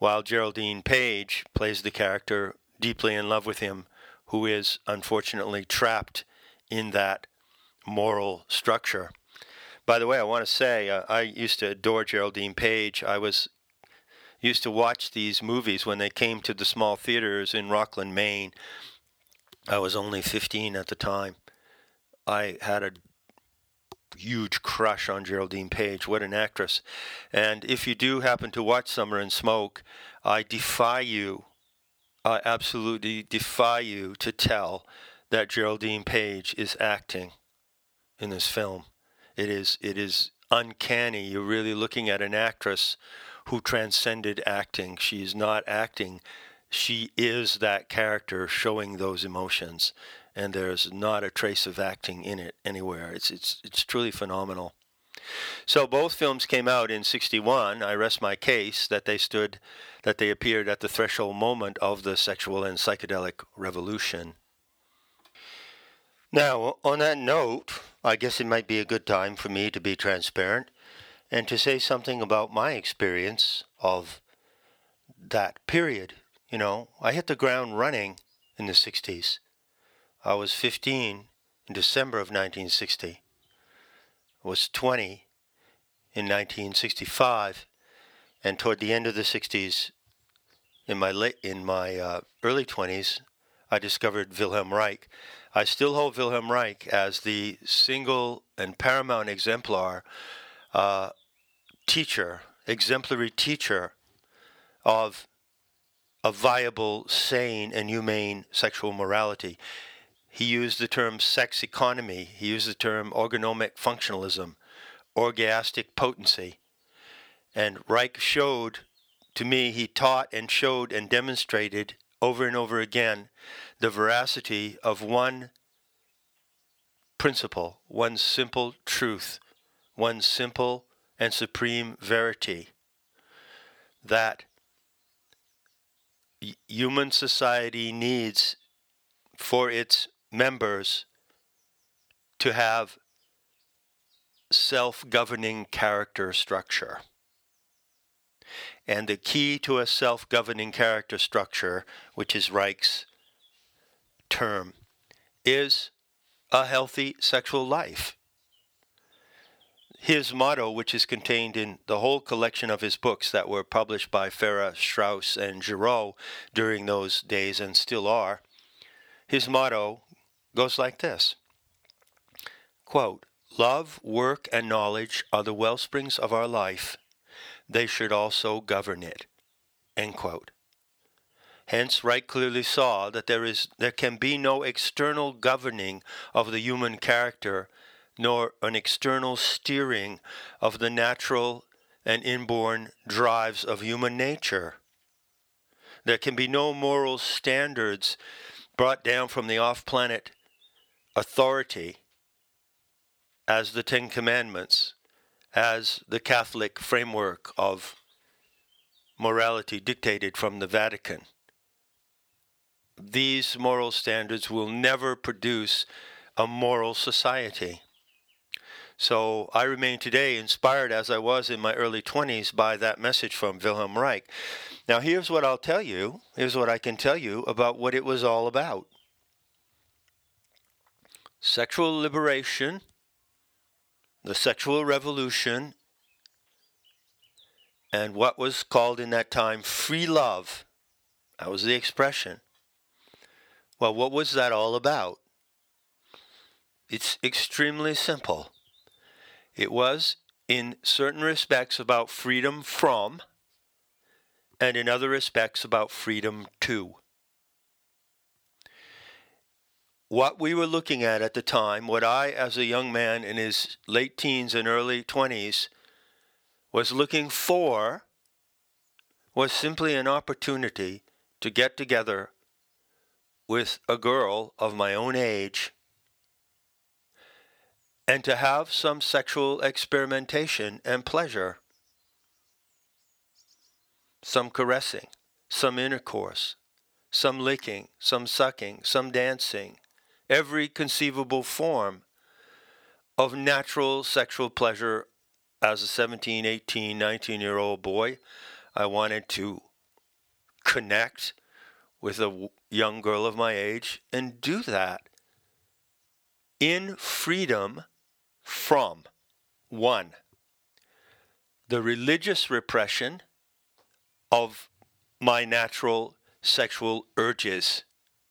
while Geraldine Page plays the character deeply in love with him, who is unfortunately trapped in that moral structure. By the way, I want to say uh, I used to adore Geraldine Page. I was used to watch these movies when they came to the small theaters in Rockland, Maine. I was only fifteen at the time. I had a huge crush on Geraldine Page. What an actress. And if you do happen to watch Summer and Smoke, I defy you, I absolutely defy you to tell that Geraldine Page is acting in this film. It is it is uncanny. You're really looking at an actress who transcended acting. She's not acting. She is that character showing those emotions. And there's not a trace of acting in it anywhere. It's it's it's truly phenomenal. So both films came out in sixty-one. I rest my case that they stood, that they appeared at the threshold moment of the sexual and psychedelic revolution. Now, on that note, I guess it might be a good time for me to be transparent and to say something about my experience of that period. You know, I hit the ground running in the sixties. I was fifteen in December of nineteen sixty. I was twenty in nineteen sixty-five, and toward the end of the sixties, in my late, in my uh, early twenties, I discovered Wilhelm Reich. I still hold Wilhelm Reich as the single and paramount exemplar uh, teacher, exemplary teacher of a viable, sane, and humane sexual morality. He used the term sex economy. He used the term organomic functionalism, orgastic potency. And Reich showed, to me, he taught and showed and demonstrated over and over again the veracity of one principle, one simple truth, one simple and supreme verity, that human society needs for its members to have self-governing character structure. And the key to a self-governing character structure, which is Reich's term, is a healthy sexual life. His motto, which is contained in the whole collection of his books that were published by Farrar, Straus, and Giroux during those days and still are, his motto goes like this, quote, "Love, work, and knowledge are the wellsprings of our life. They should also govern it." End quote. Hence, Reich clearly saw that there is there can be no external governing of the human character, nor an external steering of the natural and inborn drives of human nature. There can be no moral standards brought down from the off-planet authority as the Ten Commandments, as the Catholic framework of morality dictated from the Vatican. These moral standards will never produce a moral society. So I remain today inspired, as I was in my early twenties, by that message from Wilhelm Reich. Now here's what I'll tell you, here's what I can tell you about what it was all about. Sexual liberation, the sexual revolution, and what was called in that time free love. That was the expression. Well, what was that all about? It's extremely simple. It was, in certain respects, about freedom from, and in other respects, about freedom to. What we were looking at at the time, what I, as a young man in his late teens and early twenties, was looking for, was simply an opportunity to get together with a girl of my own age and to have some sexual experimentation and pleasure, some caressing, some intercourse, some licking, some sucking, some dancing, every conceivable form of natural sexual pleasure. As a seventeen, eighteen, nineteen-year-old boy, I wanted to connect with a w- young girl of my age and do that in freedom from, one, the religious repression of my natural sexual urges.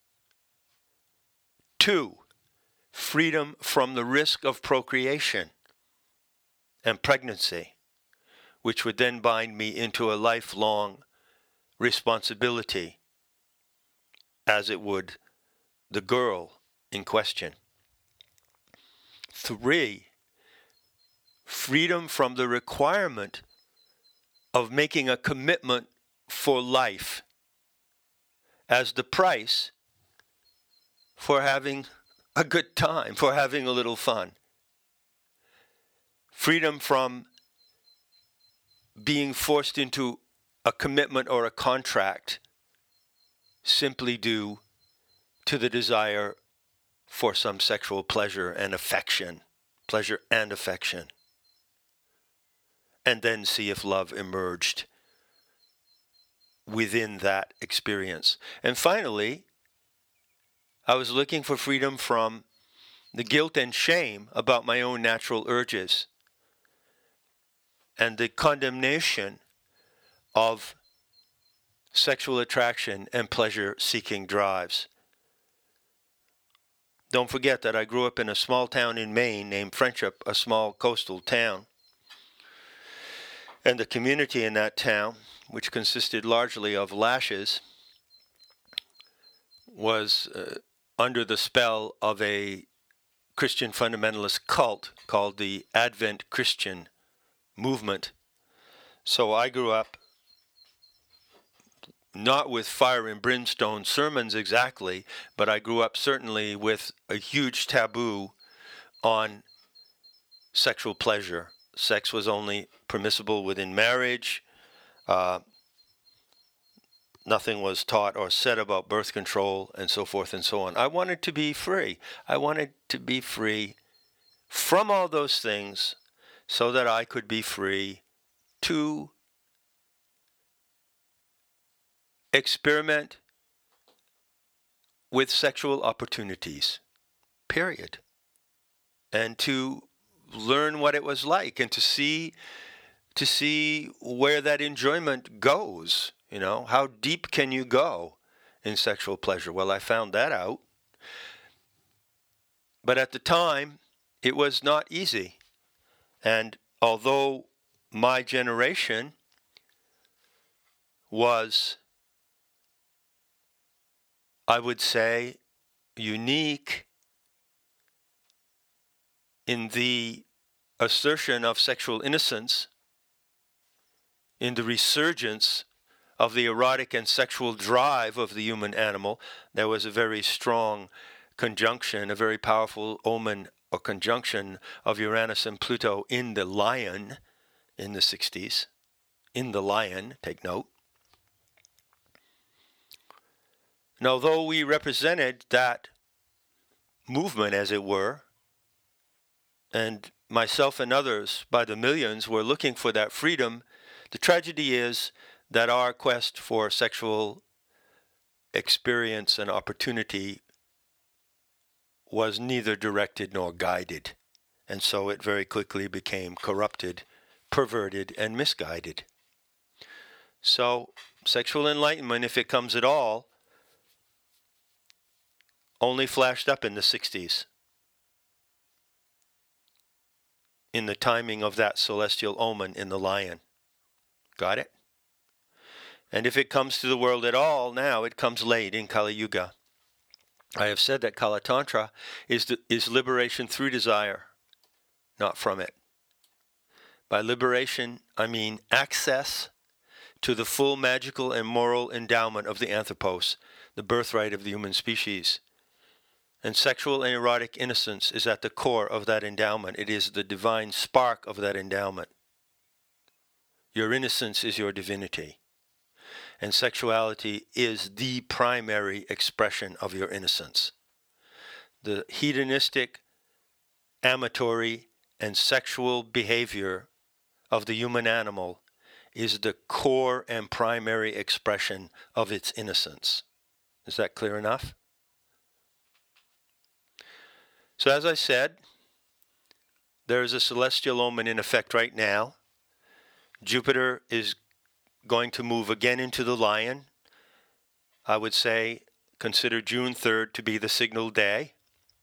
Two, freedom from the risk of procreation and pregnancy, which would then bind me into a lifelong responsibility, as it would the girl in question. Three, freedom from the requirement of making a commitment for life as the price for having a good time, for having a little fun. Freedom from being forced into a commitment or a contract simply due to the desire for some sexual pleasure and affection, pleasure and affection, and then see if love emerged within that experience. And finally, I was looking for freedom from the guilt and shame about my own natural urges and the condemnation of sexual attraction and pleasure-seeking drives. Don't forget that I grew up in a small town in Maine named Friendship, a small coastal town. And the community in that town, which consisted largely of lashes, was uh, under the spell of a Christian fundamentalist cult called the Advent Christian movement. So I grew up not with fire and brimstone sermons exactly, but I grew up certainly with a huge taboo on sexual pleasure. Sex was only permissible within marriage. Uh, nothing was taught or said about birth control and so forth and so on. I wanted to be free. I wanted to be free from all those things so that I could be free to experiment with sexual opportunities, period. And to learn what it was like and to see to see where that enjoyment goes. You know, how deep can you go in sexual pleasure? Well, I found that out. But at the time, it was not easy. And although my generation was, I would say, unique in the assertion of sexual innocence, in the resurgence of the erotic and sexual drive of the human animal, there was a very strong conjunction, a very powerful omen or conjunction of Uranus and Pluto in the lion in the sixties. In the lion, take note. And although we represented that movement, as it were, and myself and others by the millions were looking for that freedom, the tragedy is that our quest for sexual experience and opportunity was neither directed nor guided. And so it very quickly became corrupted, perverted, and misguided. So sexual enlightenment, if it comes at all, only flashed up in the sixties, in the timing of that celestial omen in the lion. Got it? And if it comes to the world at all now, it comes late in Kali Yuga. I have said that Kala Tantra is, the, is liberation through desire, not from it. By liberation, I mean access to the full magical and moral endowment of the anthropos, the birthright of the human species. And sexual and erotic innocence is at the core of that endowment. It is the divine spark of that endowment. Your innocence is your divinity. And sexuality is the primary expression of your innocence. The hedonistic, amatory, and sexual behavior of the human animal is the core and primary expression of its innocence. Is that clear enough? So as I said, there is a celestial omen in effect right now. Jupiter is going to move again into the Lion. I would say consider June third to be the signal day.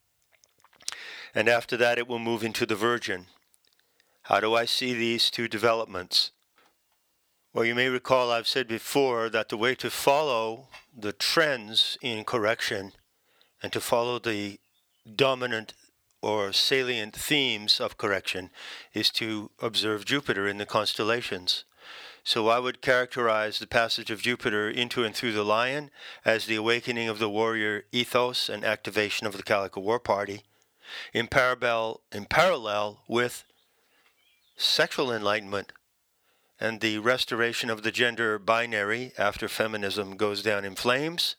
And after that it will move into the Virgin. How do I see these two developments? Well, you may recall I've said before that the way to follow the trends in correction and to follow the dominant or salient themes of correction is to observe Jupiter in the constellations. So I would characterize the passage of Jupiter into and through the Lion as the awakening of the warrior ethos and activation of the Calico War Party, in parallel, in parallel with sexual enlightenment and the restoration of the gender binary after feminism goes down in flames,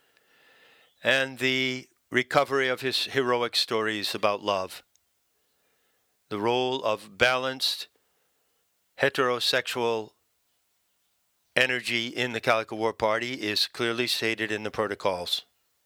and the recovery of his heroic stories about love. The role of balanced heterosexual energy in the Calico War Party is clearly stated in the protocols.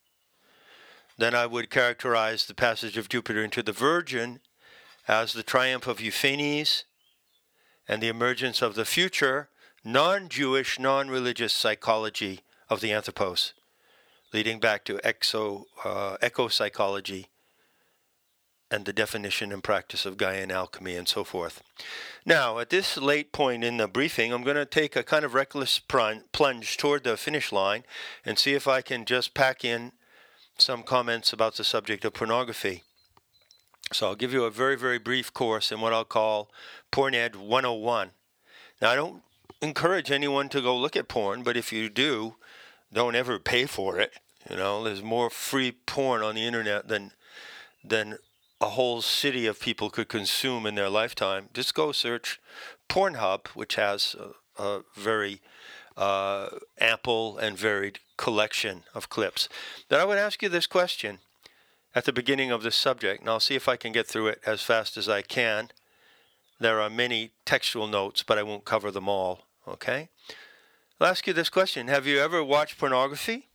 Then I would characterize the passage of Jupiter into the Virgin as the triumph of Euphanes and the emergence of the future non-Jewish, non-religious psychology of the Anthropos, leading back to exo, uh, eco-psychology and the definition and practice of Gaian alchemy and so forth. Now, at this late point in the briefing, I'm going to take a kind of reckless plunge toward the finish line and see if I can just pack in some comments about the subject of pornography. So I'll give you a very, very brief course in what I'll call PornEd one oh one. Now, I don't encourage anyone to go look at porn, but if you do, don't ever pay for it. You know, there's more free porn on the internet than than a whole city of people could consume in their lifetime. Just go search Pornhub, which has a, a very uh, ample and varied collection of clips. Then I would ask you this question at the beginning of this subject, and I'll see if I can get through it as fast as I can. There are many textual notes, but I won't cover them all, okay? I'll ask you this question. Have you ever watched pornography?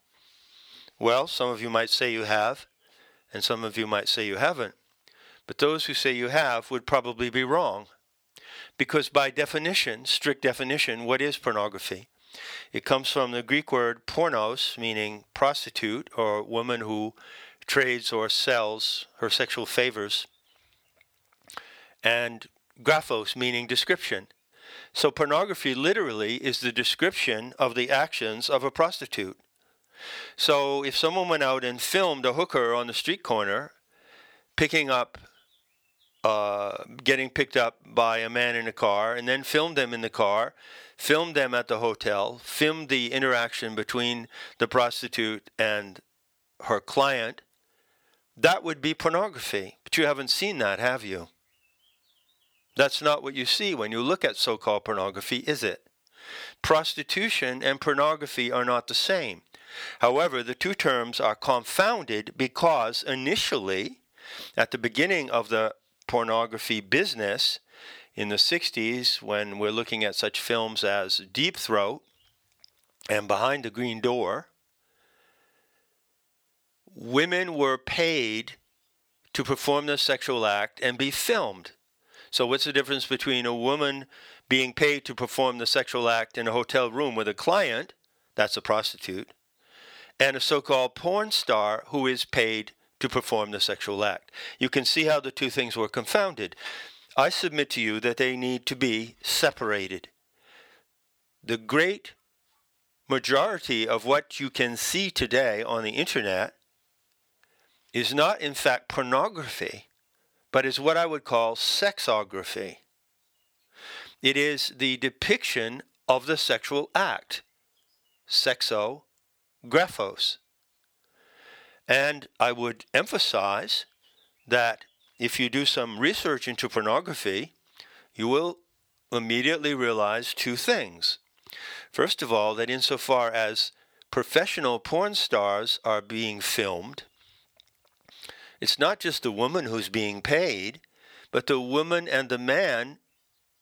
Well, some of you might say you have, and some of you might say you haven't. But those who say you have would probably be wrong. Because by definition, strict definition, what is pornography? It comes from the Greek word pornos, meaning prostitute or woman who trades or sells her sexual favors, and graphos, meaning description. So pornography literally is the description of the actions of a prostitute. So if someone went out and filmed a hooker on the street corner, picking up, uh, getting picked up by a man in a car, and then filmed them in the car, filmed them at the hotel, filmed the interaction between the prostitute and her client, that would be pornography. But you haven't seen that, have you? That's not what you see when you look at so-called pornography, is it? Prostitution and pornography are not the same. However, the two terms are confounded because initially, at the beginning of the pornography business in the sixties, when we're looking at such films as Deep Throat and Behind the Green Door, women were paid to perform the sexual act and be filmed. So what's the difference between a woman being paid to perform the sexual act in a hotel room with a client, that's a prostitute, and a so-called porn star who is paid to perform the sexual act? You can see how the two things were confounded. I submit to you that they need to be separated. The great majority of what you can see today on the internet is not in fact pornography, but is what I would call sexography. It is the depiction of the sexual act, sexographos. And I would emphasize that if you do some research into pornography, you will immediately realize two things. First of all, that insofar as professional porn stars are being filmed, it's not just the woman who's being paid, but the woman and the man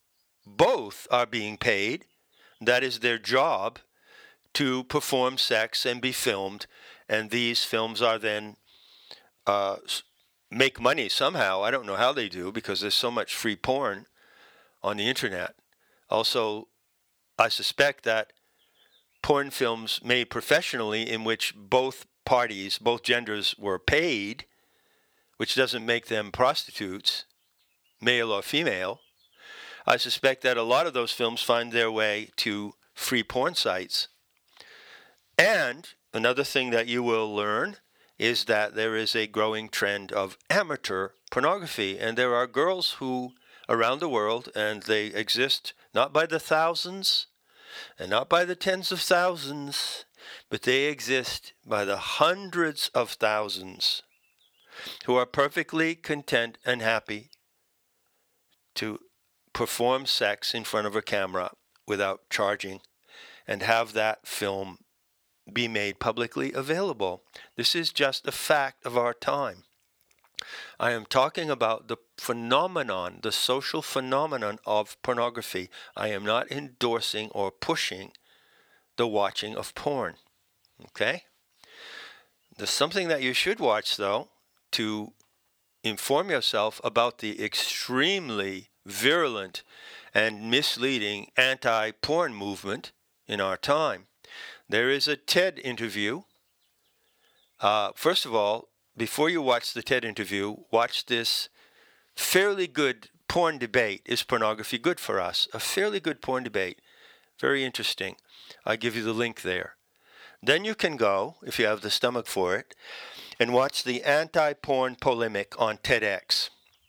both are being paid. That is their job, to perform sex and be filmed. And these films are then uh, make money somehow. I don't know how they do, because there's so much free porn on the internet. Also, I suspect that porn films made professionally, in which both parties, both genders were paid, which doesn't make them prostitutes, male or female. I suspect that a lot of those films find their way to free porn sites. And another thing that you will learn is that there is a growing trend of amateur pornography. And there are girls who, around the world, and they exist not by the thousands and not by the tens of thousands, but they exist by the hundreds of thousands, who are perfectly content and happy to perform sex in front of a camera without charging, and have that film be made publicly available. This is just a fact of our time. I am talking about the phenomenon, the social phenomenon of pornography. I am not endorsing or pushing the watching of porn. Okay? There's something that you should watch, though, to inform yourself about the extremely virulent and misleading anti-porn movement in our time. There is a TED interview. Uh, first of all, before you watch the TED interview, watch this fairly good porn debate. Is pornography good for us? A fairly good porn debate. Very interesting. I'll give you the link there. Then you can go, if you have the stomach for it, and watch the anti-porn polemic on TEDx.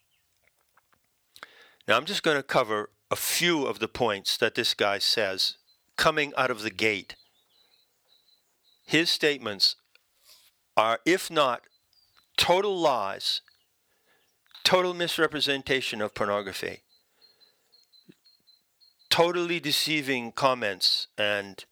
Now, I'm just going to cover a few of the points that this guy says coming out of the gate. His statements are, if not total lies, total misrepresentation of pornography, totally deceiving comments and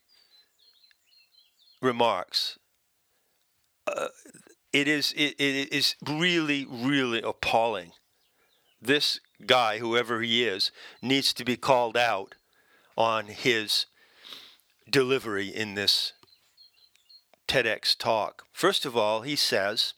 remarks. Uh, it is it, it is really, really appalling. This guy, whoever he is, needs to be called out on his delivery in this TEDx talk. First of all, he says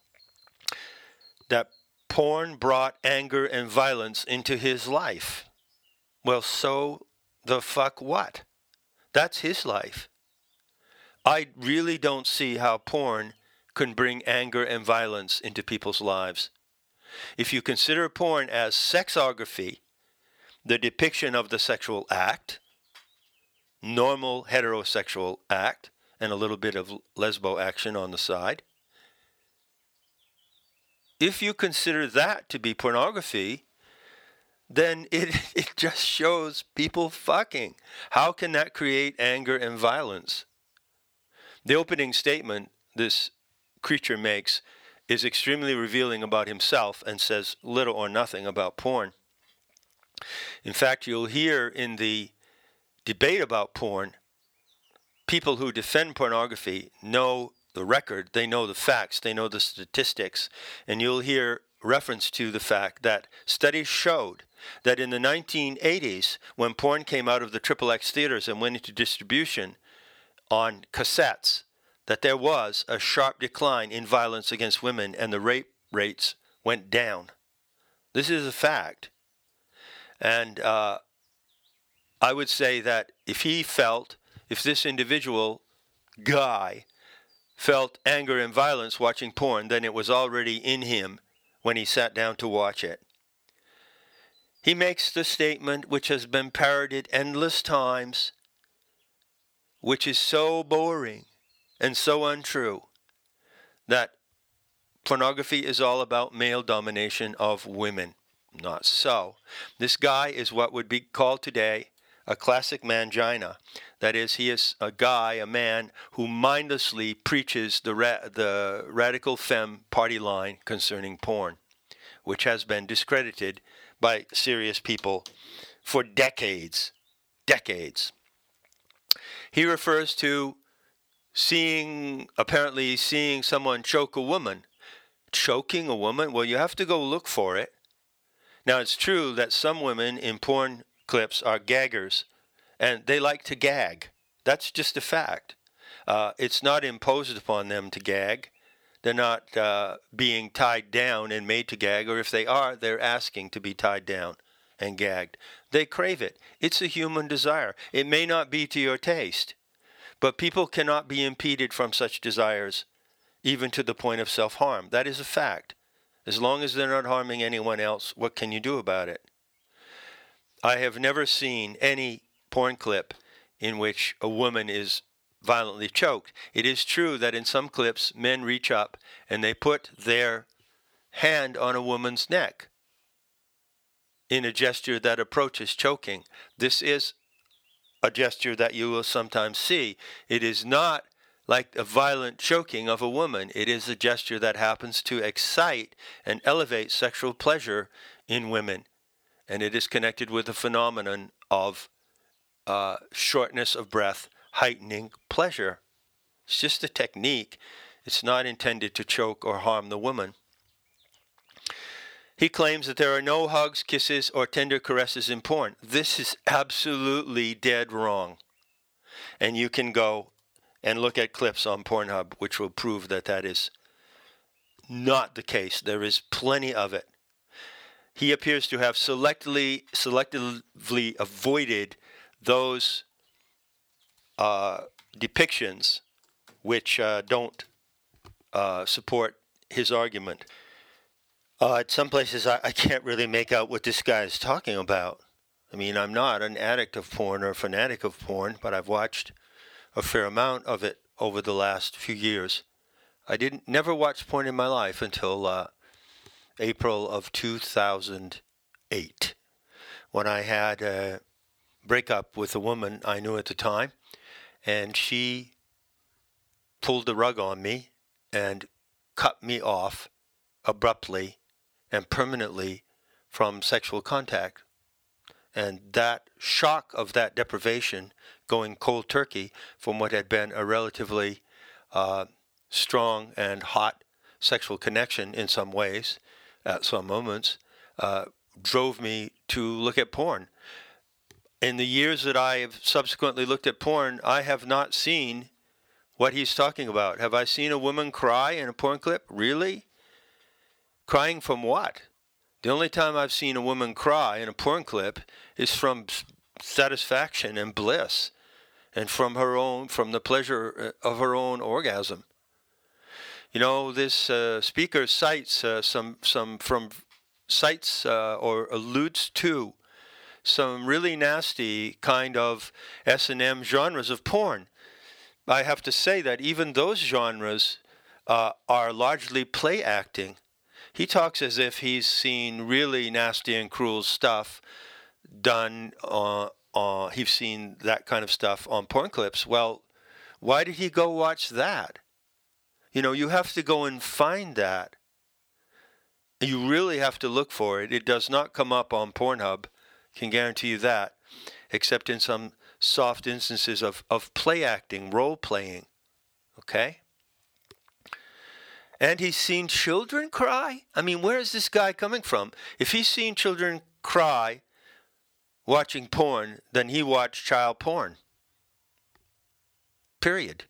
that porn brought anger and violence into his life. Well, so the fuck what? That's his life. I really don't see how porn can bring anger and violence into people's lives. If you consider porn as sexography, the depiction of the sexual act, normal heterosexual act, and a little bit of lesbo action on the side, if you consider that to be pornography, then it, it just shows people fucking. How can that create anger and violence? The opening statement this creature makes is extremely revealing about himself and says little or nothing about porn. In fact, you'll hear in the debate about porn, people who defend pornography know the record, they know the facts, they know the statistics, and you'll hear reference to the fact that studies showed that in the nineteen eighties, when porn came out of the triple X theaters and went into distribution on cassettes, that there was a sharp decline in violence against women and the rape rates went down. This is a fact. And uh, I would say that if he felt, if this individual guy felt anger and violence watching porn, then it was already in him when he sat down to watch it. He makes the statement, which has been parroted endless times, which is so boring and so untrue, that pornography is all about male domination of women. Not so. This guy is what would be called today a classic mangina. That is, he is a guy, a man, who mindlessly preaches the ra- the radical femme party line concerning porn, which has been discredited by serious people for decades. Decades. He refers to seeing, apparently seeing someone choke a woman. Choking a woman? Well, you have to go look for it. Now, it's true that some women in porn clips are gaggers, and they like to gag. That's just a fact. Uh, it's not imposed upon them to gag. They're not uh, being tied down and made to gag, or if they are, they're asking to be tied down and gagged. They crave it. It's a human desire. It may not be to your taste, but people cannot be impeded from such desires, even to the point of self-harm. That is a fact. As long as they're not harming anyone else, what can you do about it? I have never seen any porn clip in which a woman is violently choked. It is true that in some clips, men reach up and they put their hand on a woman's neck in a gesture that approaches choking. This is a gesture that you will sometimes see. It is not like a violent choking of a woman. It is a gesture that happens to excite and elevate sexual pleasure in women. And it is connected with the phenomenon of uh, shortness of breath, heightening pleasure. It's just a technique. It's not intended to choke or harm the woman. He claims that there are no hugs, kisses, or tender caresses in porn. This is absolutely dead wrong. And you can go and look at clips on Pornhub, which will prove that that is not the case. There is plenty of it. He appears to have selectively, selectively avoided those uh, depictions which uh, don't uh, support his argument. Uh, at some places, I, I can't really make out what this guy is talking about. I mean, I'm not an addict of porn or a fanatic of porn, but I've watched a fair amount of it over the last few years. I didn't never watched porn in my life until uh, April of two thousand eight, when I had a breakup with a woman I knew at the time, and she pulled the rug on me and cut me off abruptly and permanently from sexual contact. And that shock of that deprivation, going cold turkey from what had been a relatively uh, strong and hot sexual connection in some ways, at some moments, uh, drove me to look at porn. In the years that I have subsequently looked at porn, I have not seen what he's talking about. Have I seen a woman cry in a porn clip? Really? Crying from what? The only time I've seen a woman cry in a porn clip is from satisfaction and bliss, and from her own, from the pleasure of her own orgasm. You know, this uh, speaker cites uh, some some from cites uh, or alludes to some really nasty kind of S and M genres of porn. I have to say that even those genres uh, are largely play acting. He talks as if he's seen really nasty and cruel stuff done, uh, uh, he's seen that kind of stuff on porn clips. Well, why did he go watch that? You know, you have to go and find that. You really have to look for it. It does not come up on Pornhub, can guarantee you that, except in some soft instances of, of play acting, role playing. Okay? And he's seen children cry? I mean, where is this guy coming from? If he's seen children cry watching porn, then he watched child porn. Period.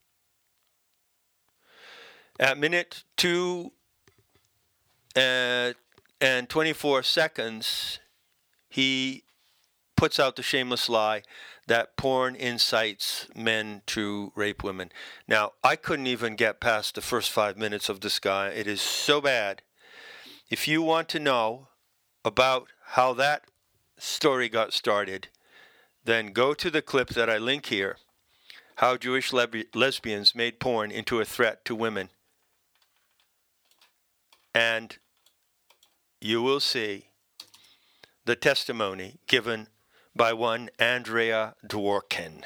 At minute two uh, and twenty-four seconds, he puts out the shameless lie that porn incites men to rape women. Now, I couldn't even get past the first five minutes of this guy. It is so bad. If you want to know about how that story got started, then go to the clip that I link here, how Jewish le- lesbians made porn into a threat to women. And you will see the testimony given by one Andrea Dworkin.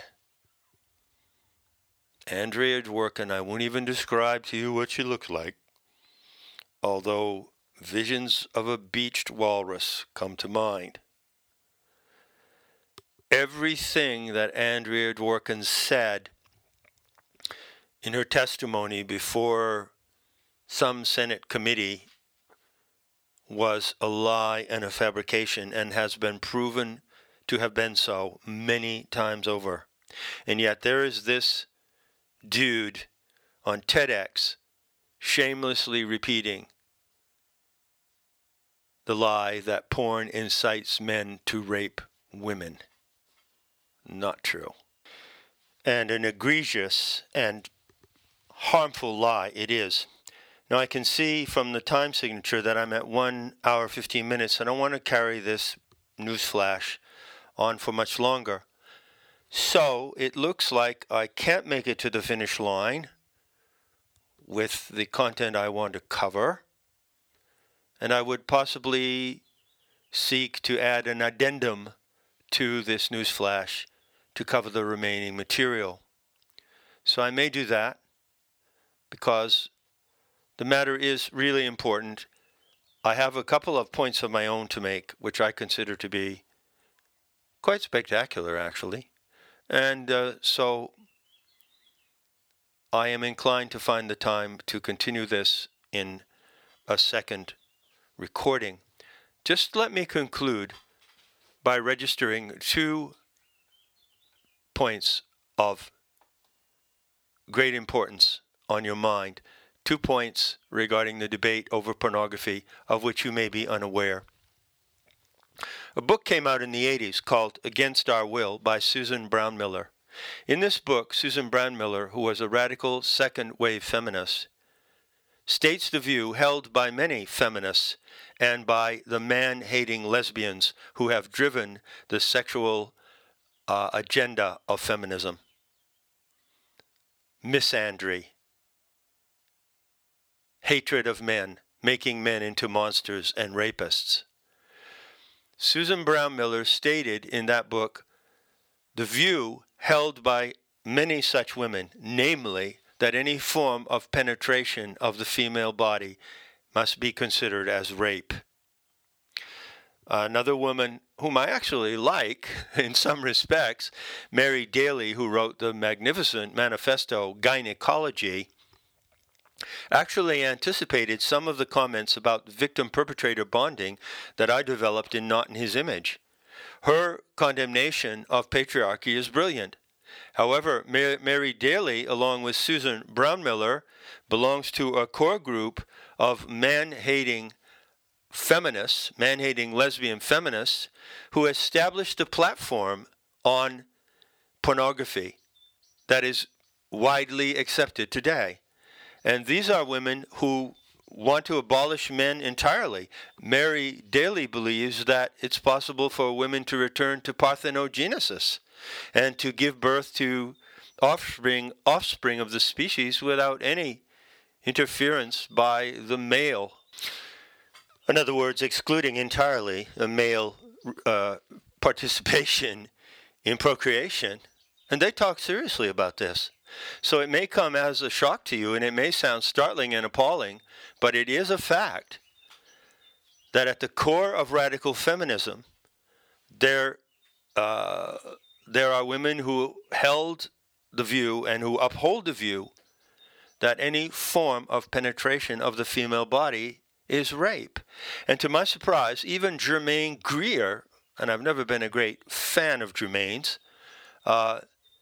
Andrea Dworkin, I won't even describe to you what she looks like, although visions of a beached walrus come to mind. Everything that Andrea Dworkin said in her testimony before some Senate committee was a lie and a fabrication, and has been proven to have been so many times over. And yet there is this dude on TEDx shamelessly repeating the lie that porn incites men to rape women. Not true. And an egregious and harmful lie it is. Now I can see from the time signature that I'm at one hour fifteen minutes. I don't want to carry this newsflash on for much longer. So it looks like I can't make it to the finish line with the content I want to cover. And I would possibly seek to add an addendum to this newsflash to cover the remaining material. So I may do that because the matter is really important. I have a couple of points of my own to make, which I consider to be quite spectacular, actually. And uh, so I am inclined to find the time to continue this in a second recording. Just let me conclude by registering two points of great importance on your mind, two points regarding the debate over pornography of which you may be unaware. A book came out in the eighties called Against Our Will by Susan Brownmiller. In this book, Susan Brownmiller, who was a radical second-wave feminist, states the view held by many feminists and by the man-hating lesbians who have driven the sexual uh, agenda of feminism. Misandry, hatred of men, making men into monsters and rapists. Susan Brownmiller stated in that book the view held by many such women, namely that any form of penetration of the female body must be considered as rape. Another woman whom I actually like in some respects, Mary Daly, who wrote the magnificent manifesto Gynecology, actually anticipated some of the comments about victim-perpetrator bonding that I developed in Not in His Image. Her condemnation of patriarchy is brilliant. However, Mary Daly, along with Susan Brownmiller, belongs to a core group of man-hating feminists, man-hating lesbian feminists, who established a platform on pornography that is widely accepted today. And these are women who want to abolish men entirely. Mary Daly believes that it's possible for women to return to parthenogenesis and to give birth to offspring, offspring of the species without any interference by the male. In other words, excluding entirely a male uh, participation in procreation. And they talk seriously about this. So it may come as a shock to you, and it may sound startling and appalling, but it is a fact that at the core of radical feminism, there, uh, there are women who held the view and who uphold the view that any form of penetration of the female body is rape. And to my surprise, even Germaine Greer, and I've never been a great fan of Germaine's, uh,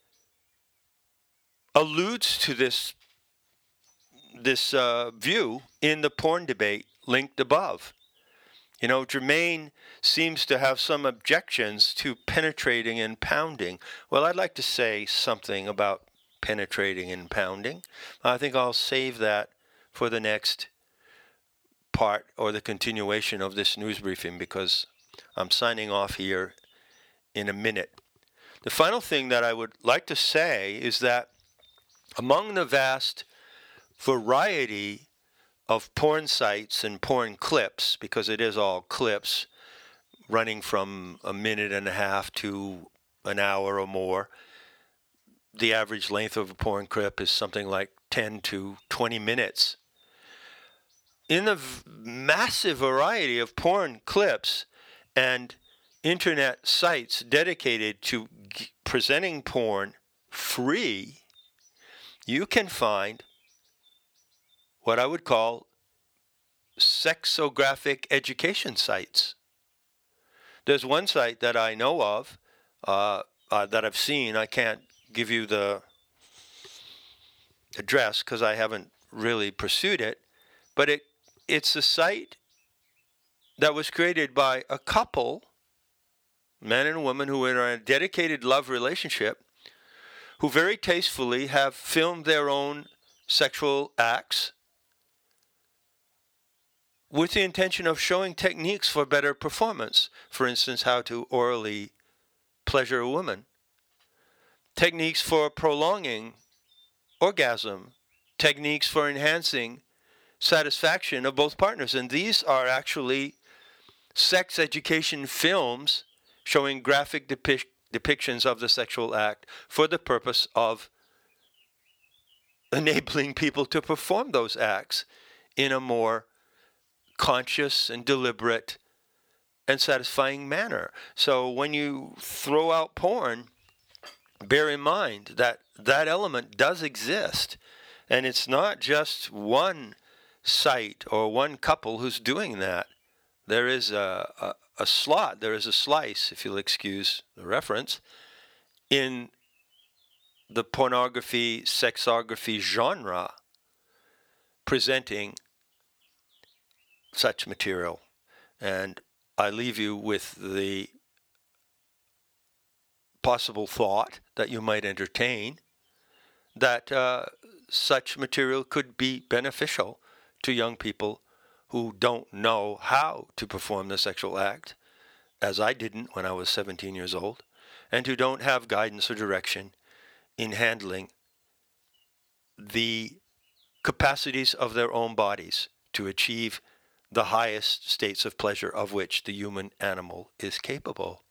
alludes to this this uh, view in the porn debate linked above. You know, Germaine seems to have some objections to penetrating and pounding. Well, I'd like to say something about penetrating and pounding. I think I'll save that for the next part or the continuation of this news briefing because I'm signing off here in a minute. The final thing that I would like to say is that among the vast variety of porn sites and porn clips, because it is all clips running from a minute and a half to an hour or more, the average length of a porn clip is something like ten to twenty minutes. In the v- massive variety of porn clips and internet sites dedicated to g- presenting porn free, you can find what I would call sexographic education sites. There's one site that I know of uh, uh, that I've seen. I can't give you the address because I haven't really pursued it, but it it's a site that was created by a couple, man and woman, who are in a dedicated love relationship, who very tastefully have filmed their own sexual acts with the intention of showing techniques for better performance. For instance, how to orally pleasure a woman. Techniques for prolonging orgasm. Techniques for enhancing satisfaction of both partners. And these are actually sex education films showing graphic depic- depictions of the sexual act for the purpose of enabling people to perform those acts in a more conscious and deliberate and satisfying manner. So when you throw out porn, bear in mind that that element does exist. And it's not just one site or one couple who's doing that. There is a, a, a slot, there is a slice, if you'll excuse the reference, in the pornography, sexography genre presenting such material. And I leave you with the possible thought that you might entertain that uh, such material could be beneficial to young people who don't know how to perform the sexual act, as I didn't when I was seventeen years old, and who don't have guidance or direction in handling the capacities of their own bodies to achieve the highest states of pleasure of which the human animal is capable.